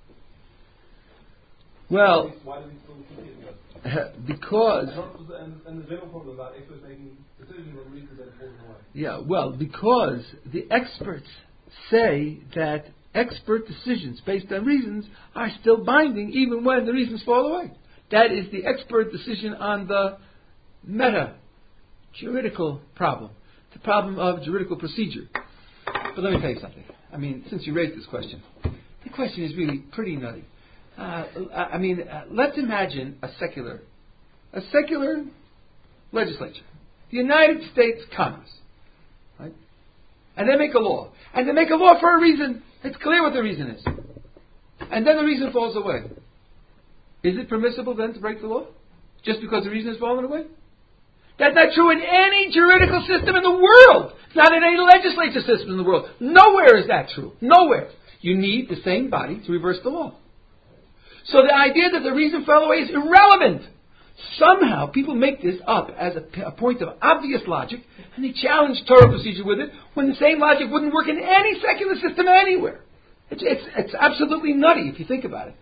Well, why do we still keep kitniot? because... And, and the general problem about experts making decisions on reasons that it falls away. Yeah, well, because the experts say that expert decisions based on reasons are still binding even when the reasons fall away. That is the expert decision on the meta juridical problem, the problem of juridical procedure. But let me tell you something. I mean, since you raised this question, the question is really pretty nutty. Uh, I mean, uh, let's imagine a secular, a secular legislature, the United States Congress, right? And they make a law, and they make a law for a reason. It's clear what the reason is. And then the reason falls away. Is it permissible then to break the law? Just because the reason has fallen away? That's not true in any juridical system in the world. It's not in any legislative system in the world. Nowhere is that true. Nowhere. You need the same body to reverse the law. So the idea that the reason fell away is irrelevant. Somehow people make this up as a, a point of obvious logic, and they challenge Torah procedure with it when the same logic wouldn't work in any secular system anywhere. It's, it's, it's absolutely nutty if you think about it.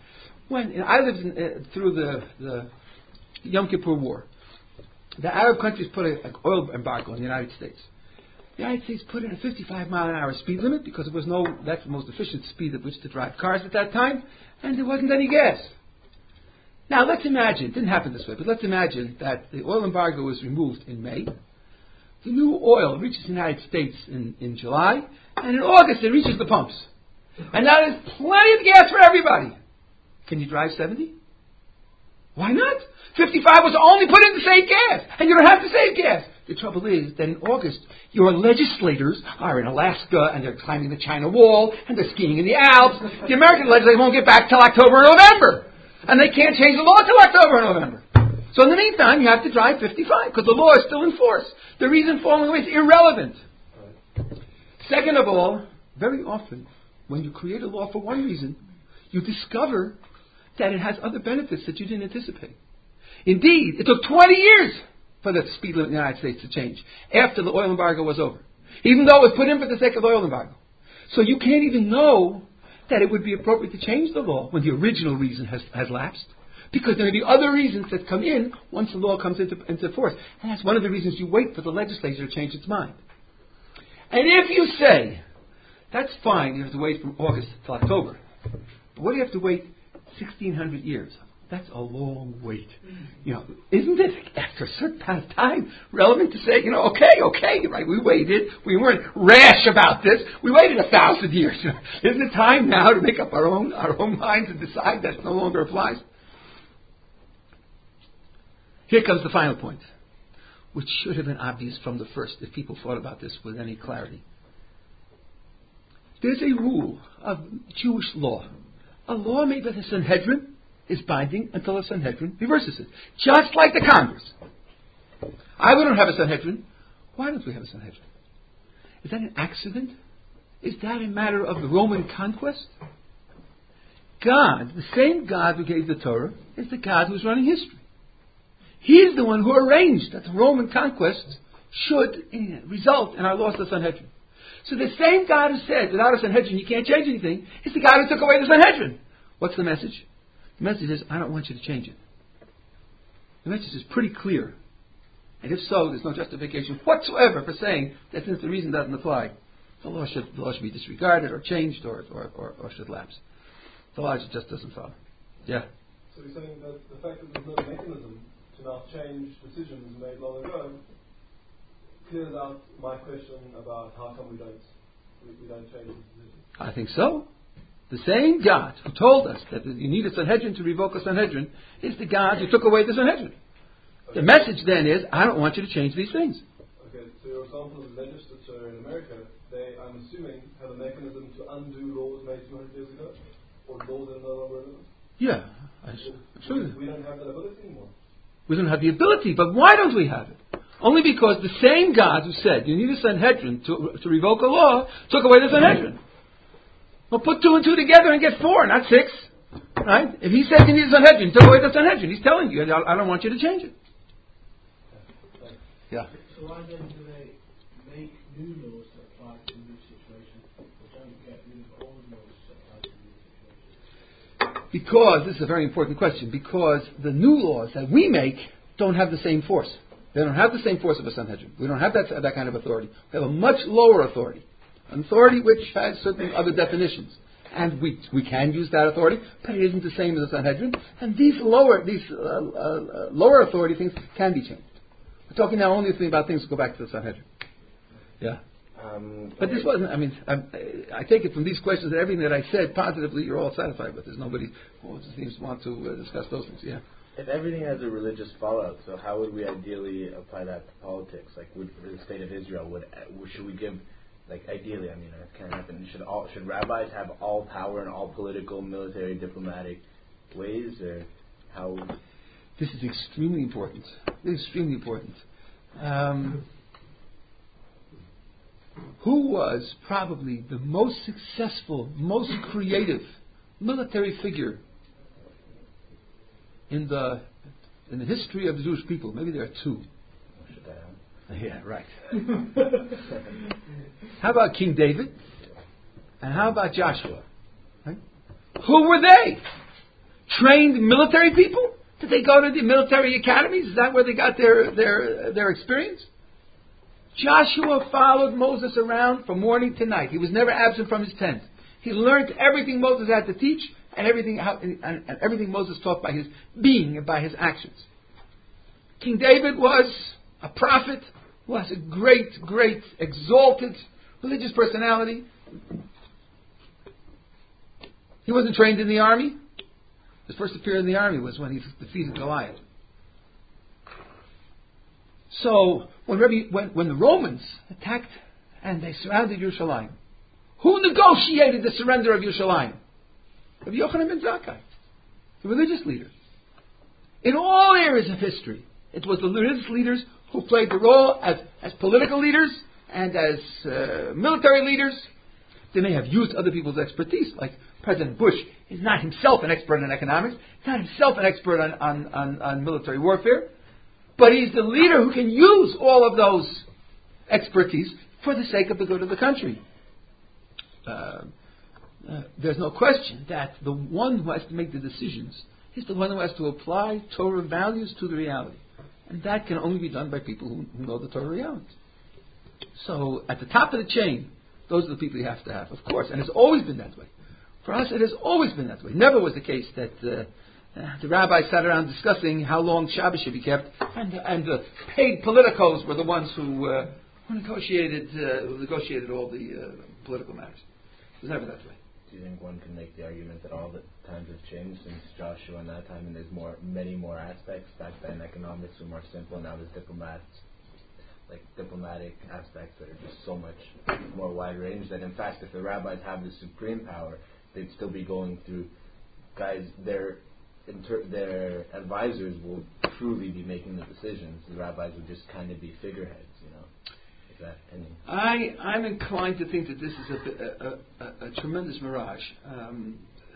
when you know, I lived in, uh, through the, the Yom Kippur War. The Arab countries put an like, oil embargo on the United States. The United States put in a fifty-five mile an hour speed limit because there was no, that's the most efficient speed at which to drive cars at that time, and there wasn't any gas. Now let's imagine, it didn't happen this way, but let's imagine that the oil embargo was removed in May. The new oil reaches the United States in, in July, and in August it reaches the pumps. And now there's plenty of gas for everybody. Can you drive seventy? Why not? fifty-five was only put in to save gas, and you don't have to save gas. The trouble is that in August, your legislators are in Alaska, and they're climbing the China Wall, and they're skiing in the Alps. The American legislators won't get back till October or November. And they can't change the law till October or November. So in the meantime, you have to drive fifty-five, because the law is still in force. The reason falling away is irrelevant. Second of all, very often, when you create a law for one reason, you discover that it has other benefits that you didn't anticipate. Indeed, it took twenty years for the speed limit in the United States to change after the oil embargo was over, even though it was put in for the sake of the oil embargo. So you can't even know that it would be appropriate to change the law when the original reason has, has lapsed, because there may be other reasons that come in once the law comes into, into force. And that's one of the reasons you wait for the legislature to change its mind. And if you say, that's fine, you have to wait from August to October, but what do you have to wait sixteen hundred years? That's a long wait. You know, isn't it, after a certain amount of time, relevant to say, you know, okay, okay, right, we waited. We weren't rash about this. We waited a thousand years. Isn't it time now to make up our own our own minds and decide that it no longer applies? Here comes the final point, which should have been obvious from the first if people thought about this with any clarity. There's a rule of Jewish law. A law made by the Sanhedrin is binding until the Sanhedrin reverses it. Just like the Congress. I we don't have a Sanhedrin. Why don't we have a Sanhedrin? Is that an accident? Is that a matter of the Roman conquest? God, the same God who gave the Torah, is the God who's running history. He's the one who arranged that the Roman conquest should result in our loss of the Sanhedrin. So the same God who said, without a Sanhedrin you can't change anything, is the God who took away the Sanhedrin. What's the message? The message is, I don't want you to change it. The message is pretty clear. And if so, there's no justification whatsoever for saying that since the reason doesn't apply, the law should, the law should be disregarded or changed or, or, or, or should lapse. The logic just doesn't follow. Yeah? So you're saying that the fact that there's no mechanism to now change decisions made long ago clears out my question about how come we don't, we, we don't change decisions? I think so. The same God who told us that you need a Sanhedrin to revoke a Sanhedrin is the God who took away the Sanhedrin. Okay. The message then is, I don't want you to change these things. Okay, so your example of the legislature in America, they, I'm assuming, have a mechanism to undo laws made two hundred years ago? Or laws that are no longer relevant? Yeah. I so sure. We don't have that ability anymore. We don't have the ability, but why don't we have it? Only because the same God who said you need a Sanhedrin to, to revoke a law took away the Sanhedrin. Well, put two and two together and get four, not six. Right? If he says you need a Sanhedrin, took away the Sanhedrin. He's telling you, I don't want you to change it. Yeah. So why then do they make new laws that apply to new situations, or don't get rid of old laws that apply to new situations? Because, this is a very important question, because the new laws that we make don't have the same force. They don't have the same force of a Sanhedrin. We don't have that, that kind of authority. We have a much lower authority. An authority which has certain other definitions. And we we can use that authority, but it isn't the same as the Sanhedrin. And these lower these uh, uh, lower authority things can be changed. We're talking now only about things that go back to the Sanhedrin. Yeah. Um, but this wasn't, I mean, I, I take it from these questions that everything that I said positively you're all satisfied with. There's nobody who seems to want to uh, discuss those things. Yeah. If everything has a religious fallout, so how would we ideally apply that to politics? Like, would for the state of Israel, would should we give, like, ideally, I mean, it can't happen. Should all should rabbis have all power in all political, military, diplomatic ways, or how? This is extremely important. This is extremely important. Um, who was probably the most successful, most creative military figure in the in the history of the Jewish people? Maybe there are two. Yeah, right. How about King David? And how about Joshua? Right? Who were they? trained military people? Did they go to the military academies? Is that where they got their their their experience? Joshua followed Moses around from morning to night. He was never absent from his tent. He learned everything Moses had to teach, and everything how, and, and everything Moses taught by his being and by his actions. King David was a prophet, was a great, great, exalted religious personality. He wasn't trained in the army. His first appearance in the army was when he defeated Goliath. So when, Rebbe, when, when the Romans attacked and they surrounded Yerushalayim, who negotiated the surrender of Yerushalayim? Rabbi Yochanan ben Zakkai, the religious leader. In all areas of history, it was the religious leaders who played the role as, as political leaders and as uh, military leaders. They may have used other people's expertise, like President Bush is not himself an expert in economics, not himself an expert on, on, on, on military warfare, but he's the leader who can use all of those expertise for the sake of the good of the country. Uh, uh, there's no question that the one who has to make the decisions is the one who has to apply Torah values to the reality. And that can only be done by people who, who know the Torah realities. So at the top of the chain, those are the people you have to have, of course. And it's always been that way. For us, it has always been that way. Never was the case that uh, uh, the rabbis sat around discussing how long Shabbos should be kept, and, and the paid politicos were the ones who, uh, who negotiated uh, who negotiated all the uh, political matters. It was never that way. Do you think one can make the argument that all the times have changed since Joshua and that time, and there's more, many more aspects? Back then, economics were more simple. Now there's diplomats, like diplomatic aspects that are just so much more wide range. That in fact, if the rabbis have the supreme power, they'd still be going through guys. Their inter- their advisors will truly be making the decisions. The rabbis would just kind of be figureheads, you know. Is that any? I I'm inclined to think that this is a a, a, a tremendous mirage. Um,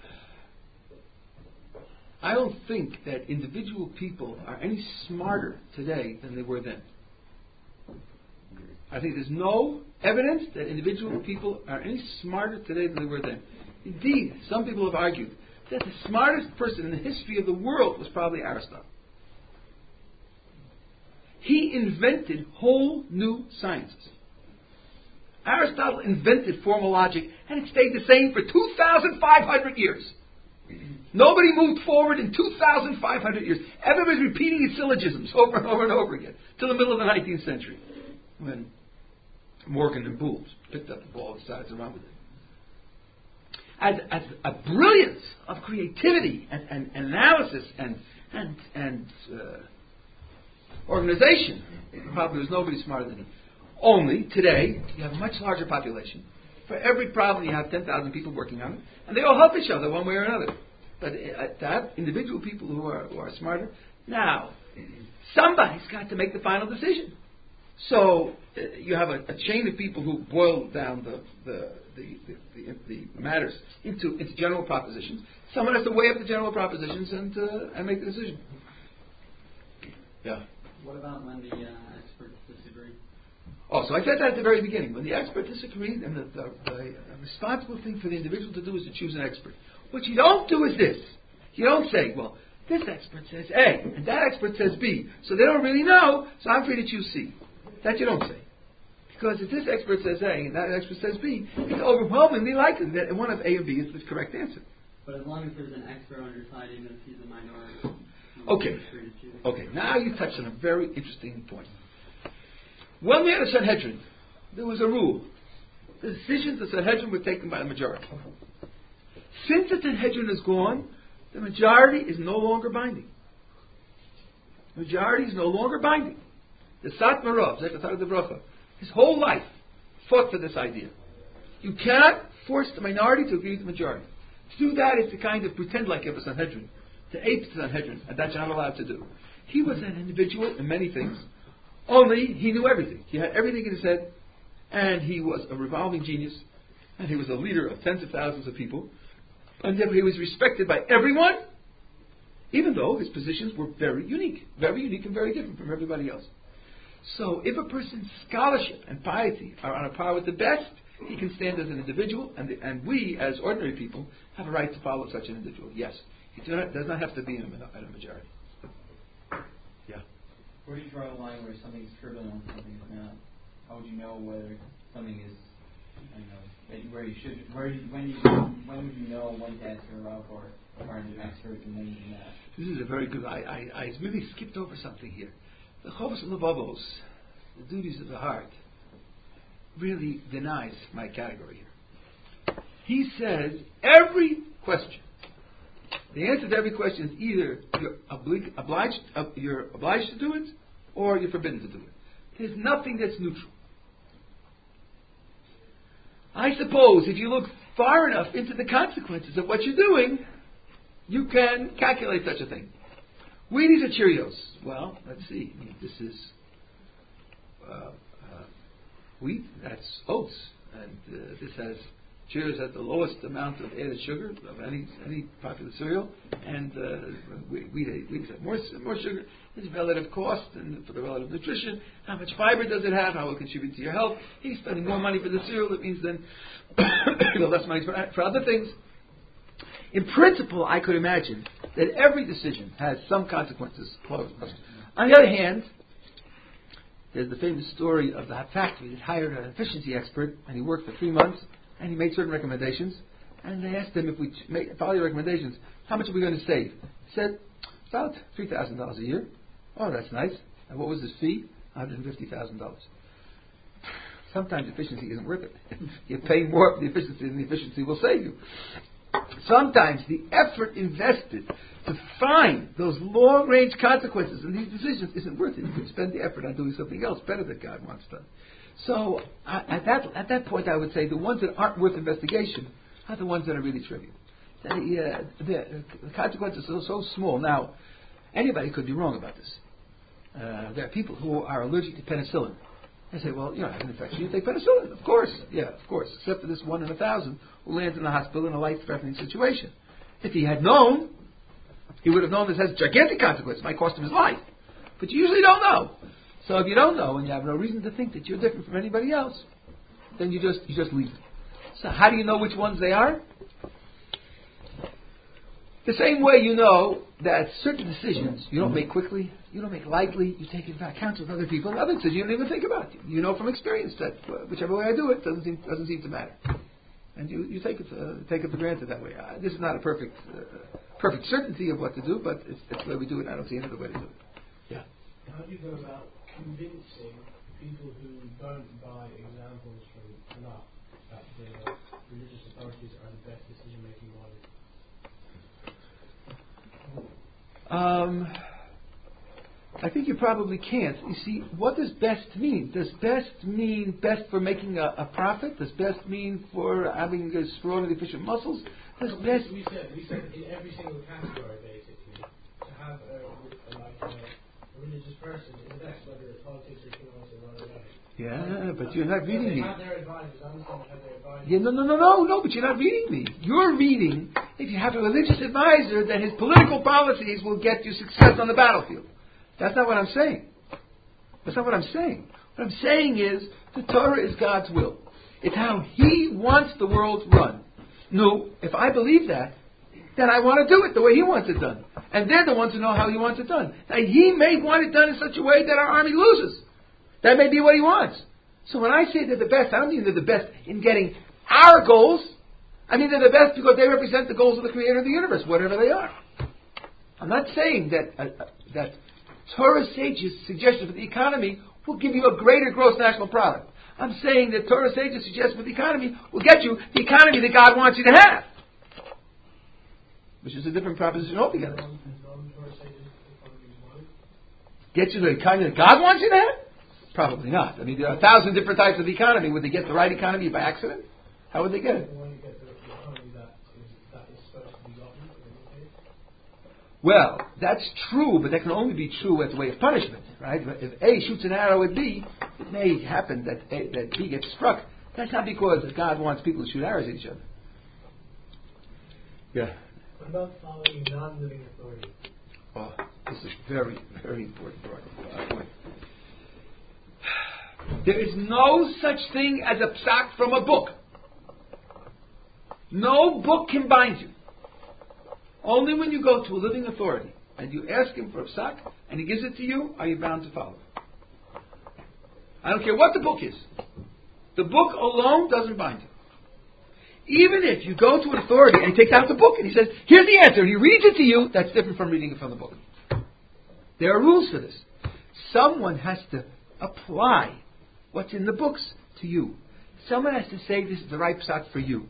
I don't think that individual people are any smarter today than they were then. I think there's no evidence that individual people are any smarter today than they were then. Indeed, some people have argued that the smartest person in the history of the world was probably Aristotle. He invented whole new sciences. Aristotle invented formal logic, and it stayed the same for two thousand five hundred years. Nobody moved forward in two thousand five hundred years. Everybody was repeating his syllogisms over and over and over again, till the middle of the nineteenth century, when Morgan and Boole picked up the ball and decided to run with it. As, as a brilliance of creativity and, and, and analysis and and and uh, organization, probably there's nobody smarter than him. Only today you have a much larger population. For every problem you have ten thousand people working on it, and they all help each other one way or another. But uh, to have individual people who are who are smarter, now somebody's got to make the final decision. So uh, you have a, a chain of people who boil down the the, the, the, the, the matters into into general propositions. Someone has to weigh up the general propositions and uh, and make the decision. Yeah. What about when the uh, experts disagree? Oh, so I said that at the very beginning. When the expert disagrees, and the, the, the responsible thing for the individual to do is to choose an expert. What you don't do is this. You don't say, well, this expert says A, and that expert says B. So they don't really know, so I'm free to choose C. That you don't say. Because if this expert says A and that expert says B, it's overwhelmingly likely that one of A and B is the correct answer. But as long as there's an expert on your side, even if he's a minority. Okay. Okay, now you touched on a very interesting point. When we had a Sanhedrin, there was a rule. The decisions of the Sanhedrin were taken by the majority. Since the Sanhedrin is gone, the majority is no longer binding. The majority is no longer binding. The Satmar Rav, Zechat the Bracha, his whole life fought for this idea. You cannot force the minority to agree with the majority. To do that is to kind of pretend like you have a Sanhedrin, to ape the Sanhedrin, and that's not allowed to do. He was an individual in many things, only he knew everything. He had everything in his head, and he was a revolving genius, and he was a leader of tens of thousands of people, and therefore he was respected by everyone, even though his positions were very unique, very unique and very different from everybody else. So if a person's scholarship and piety are on a par with the best, he can stand as an individual, and, the, and we, as ordinary people, have a right to follow such an individual. Yes. It do not- does not have to be in a, min- in a majority. Yeah. Where do you draw the line where something's trivial and something's not? How would you know whether something is, I don't know, that- where you should, where you, when you, when would you know when to ask a Rav or or an expert and when you do not? This is a very good. I, I, I really skipped over something here. The Chovos Levavos, the duties of the heart, really denies my category here. He says every question, the answer to every question is either you're oblig- obliged, uh, you're obliged to do it, or you're forbidden to do it. There's nothing that's neutral. I suppose if you look far enough into the consequences of what you're doing, you can calculate such a thing. Wheaties or Cheerios? Well, let's see. I mean, this is uh, uh, wheat. That's oats, and uh, this has Cheerios has the lowest amount of added sugar of any any popular cereal, and uh, wheat wheat has more more sugar. There's relative cost and for the relative nutrition. How much fiber does it have? How will it contribute to your health? He's spending more money for the cereal. That means then you know, less money for, for other things. In principle, I could imagine that every decision has some consequences. On the other hand, there's the famous story of the factory that hired an efficiency expert, and he worked for three months, and he made certain recommendations, and they asked him, if we make, follow your recommendations, how much are we going to save? He said, about three thousand dollars a year. Oh, that's nice. And what was his fee? one hundred fifty thousand dollars. Sometimes efficiency isn't worth it. You pay more for the efficiency than the efficiency will save you. Sometimes the effort invested to find those long-range consequences in these decisions isn't worth it. You can spend the effort on doing something else better that God wants done. So uh, at that at that point, I would say the ones that aren't worth investigation are the ones that are really trivial. The, uh, the, the consequences are so small. Now, anybody could be wrong about this. Uh, there are people who are allergic to penicillin. They say, well, you know, I have an infection. You take penicillin. Of course. Yeah, of course. Except for this one in a thousand who lands in the hospital in a life-threatening situation. If he had known, he would have known this has gigantic consequences. It might cost him his life. But you usually don't know. So if you don't know and you have no reason to think that you're different from anybody else, then you just you just leave it. So how do you know which ones they are? The same way you know that certain decisions you don't make quickly, you don't make lightly, you take into account with other people, and other decisions you don't even think about. You know from experience that uh, whichever way I do it doesn't seem doesn't seem to matter, and you, you take it uh, take it for granted that way. Uh, this is not a perfect uh, perfect certainty of what to do, but it's, it's the way we do it. I don't see another way to do it. Yeah. How do you go about convincing people who don't buy examples from Tanakh that the religious authorities are the best decision-making bodies? Um, I think you probably can't. You see, what does best mean? Does best mean best for making a, a profit? Does best mean for having uh, strong and efficient muscles? Does No, best... We said, we said in every single category, basically, to have a, a, like a, a religious person is the best, whether it's politics or economics or whatever. Yeah, but you're not reading they me. have their advisors. I understand they have their advisors. Yeah, no, no, no, no, no, but you're not reading me. You're reading, if you have a religious advisor, then his political policies will get you success on the battlefield. That's not what I'm saying. That's not what I'm saying. What I'm saying is, the Torah is God's will. It's how He wants the world run. No, if I believe that, then I want to do it the way He wants it done. And they're the ones who know how He wants it done. Now, He may want it done in such a way that our army loses. That may be what He wants. So when I say they're the best, I don't mean they're the best in getting our goals. I mean they're the best because they represent the goals of the Creator of the universe, whatever they are. I'm not saying that uh, that Torah sages' suggestion for the economy will give you a greater gross national product. I'm saying that Torah sages' suggestion for the economy will get you the economy that God wants you to have, which is a different proposition altogether. Get you the economy that God wants you to have? Probably not. I mean, there are a thousand different types of economy. Would they get the right economy by accident? How would they get it? Well, that's true, but that can only be true as a way of punishment, right? If A shoots an arrow at B, it may happen that A, that B gets struck. That's not because God wants people to shoot arrows at each other. Yeah. What about following non-living authority? Oh, this is very, very important point. There is no such thing as a psak from a book. No book can bind you. Only when you go to a living authority and you ask him for a psak and he gives it to you, are you bound to follow. I don't care what the book is. The book alone doesn't bind you. Even if you go to an authority and he takes out the book and he says, here's the answer, and he reads it to you, that's different from reading it from the book. There are rules for this. Someone has to apply what's in the books to you. Someone has to say this is the right psak for you.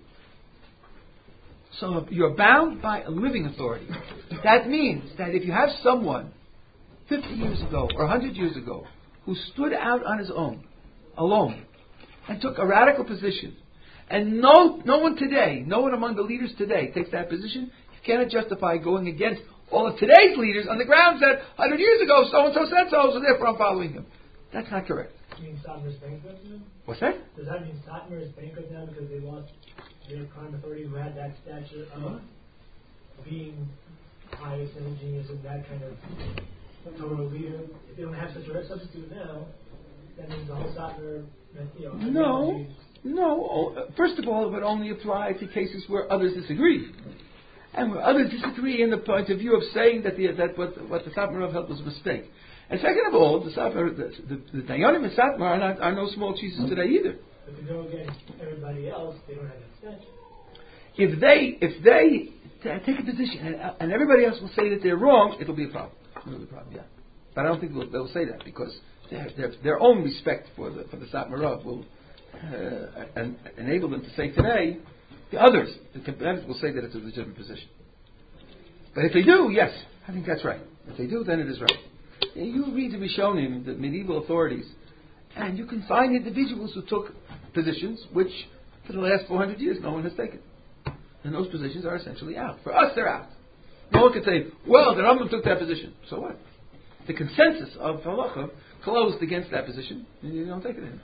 So you're bound by a living authority. That means that if you have someone fifty years ago or one hundred years ago who stood out on his own, alone, and took a radical position, and no no one today, no one among the leaders today takes that position, you cannot justify going against all of today's leaders on the grounds that one hundred years ago so-and-so said so, so therefore I'm following him. That's not correct. You mean Satmar is bankrupt now? What's that? Does that mean Satmar is bankrupt now because they lost their prime authority who had that stature of being pious and ingenious and that kind of Torah leader? If they don't have such a substitute now, that means the whole Satmar, you know... No, no. First of all, it would only apply to cases where others disagree. And where others disagree in the point of view of saying that the, that what, what the Satmar Rav held was a mistake. And second of all, the Satmar, the, the, the Dayanim and Satmar are, not, are no small cheeses today either. But to go against everybody else, they don't have that stature. If they, if they t- take a position and, and everybody else will say that they're wrong, it'll be a problem. It'll be a problem, yeah. But I don't think they'll, they'll say that because their, their, their own respect for the for the Satmar Rav will uh, and, enable them to say today, the others, the competitors will say that it's a legitimate position. But if they do, yes, I think that's right. If they do, then it is right. You read the Rishonim, the medieval authorities, and you can find individuals who took positions which, for the last four hundred years, no one has taken. And those positions are essentially out. For us, they're out. No one can say, well, the Rambam took that position. So what? The consensus of halacha closed against that position, and you don't take it in.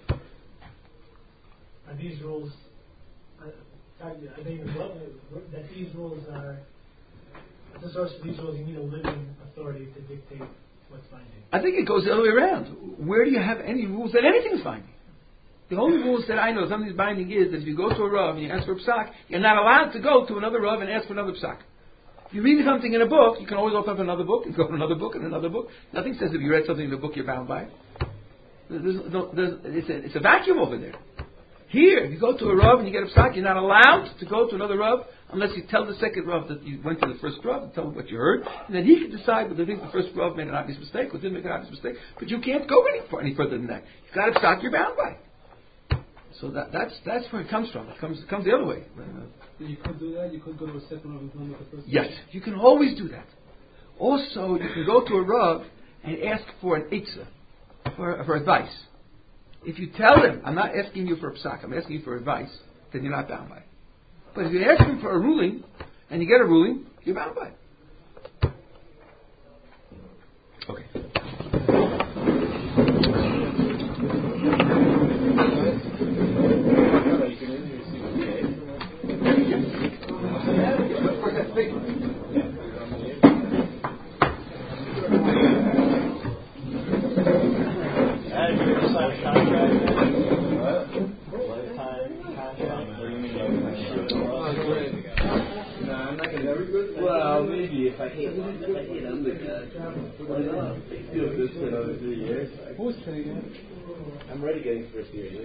Are these rules, I, I think that these rules are, the source of these rules, you need a living authority to dictate what's binding? I think it goes the other way around. Where do you have any rules that anything's binding? The only rules that I know something's binding is that if you go to a Rav and you ask for a psak, you're not allowed to go to another Rav and ask for another psak. If you read something in a book, you can always open up another book and go to another book and another book. Nothing says if you read something in a book you're bound by it. There's, no, there's, it's, a, it's a vacuum over there. Here, if you go to a Rav and you get a psak, you're not allowed to go to another Rav unless you tell the second Rav that you went to the first Rav and tell him what you heard. And then he can decide whether he thinks the first Rav made an obvious mistake or didn't make an obvious mistake. But you can't go any, any further than that. You've got a psak you're bound by. So that, that's that's where it comes from. It comes it comes the other way. So you could do that? You could go to a second Rav and come with the first Yes, you can always do that. Also, you can go to a Rav and ask for an eitzah, for, for advice. If you tell him, I'm not asking you for a psak, I'm asking you for advice, then you're not bound by it. But if you ask him for a ruling, and you get a ruling, you're bound by it. Okay. Well, maybe if I hate him, if I hate him, but why not? He'll do this for another three years. Who's saying that? I'm already getting first year.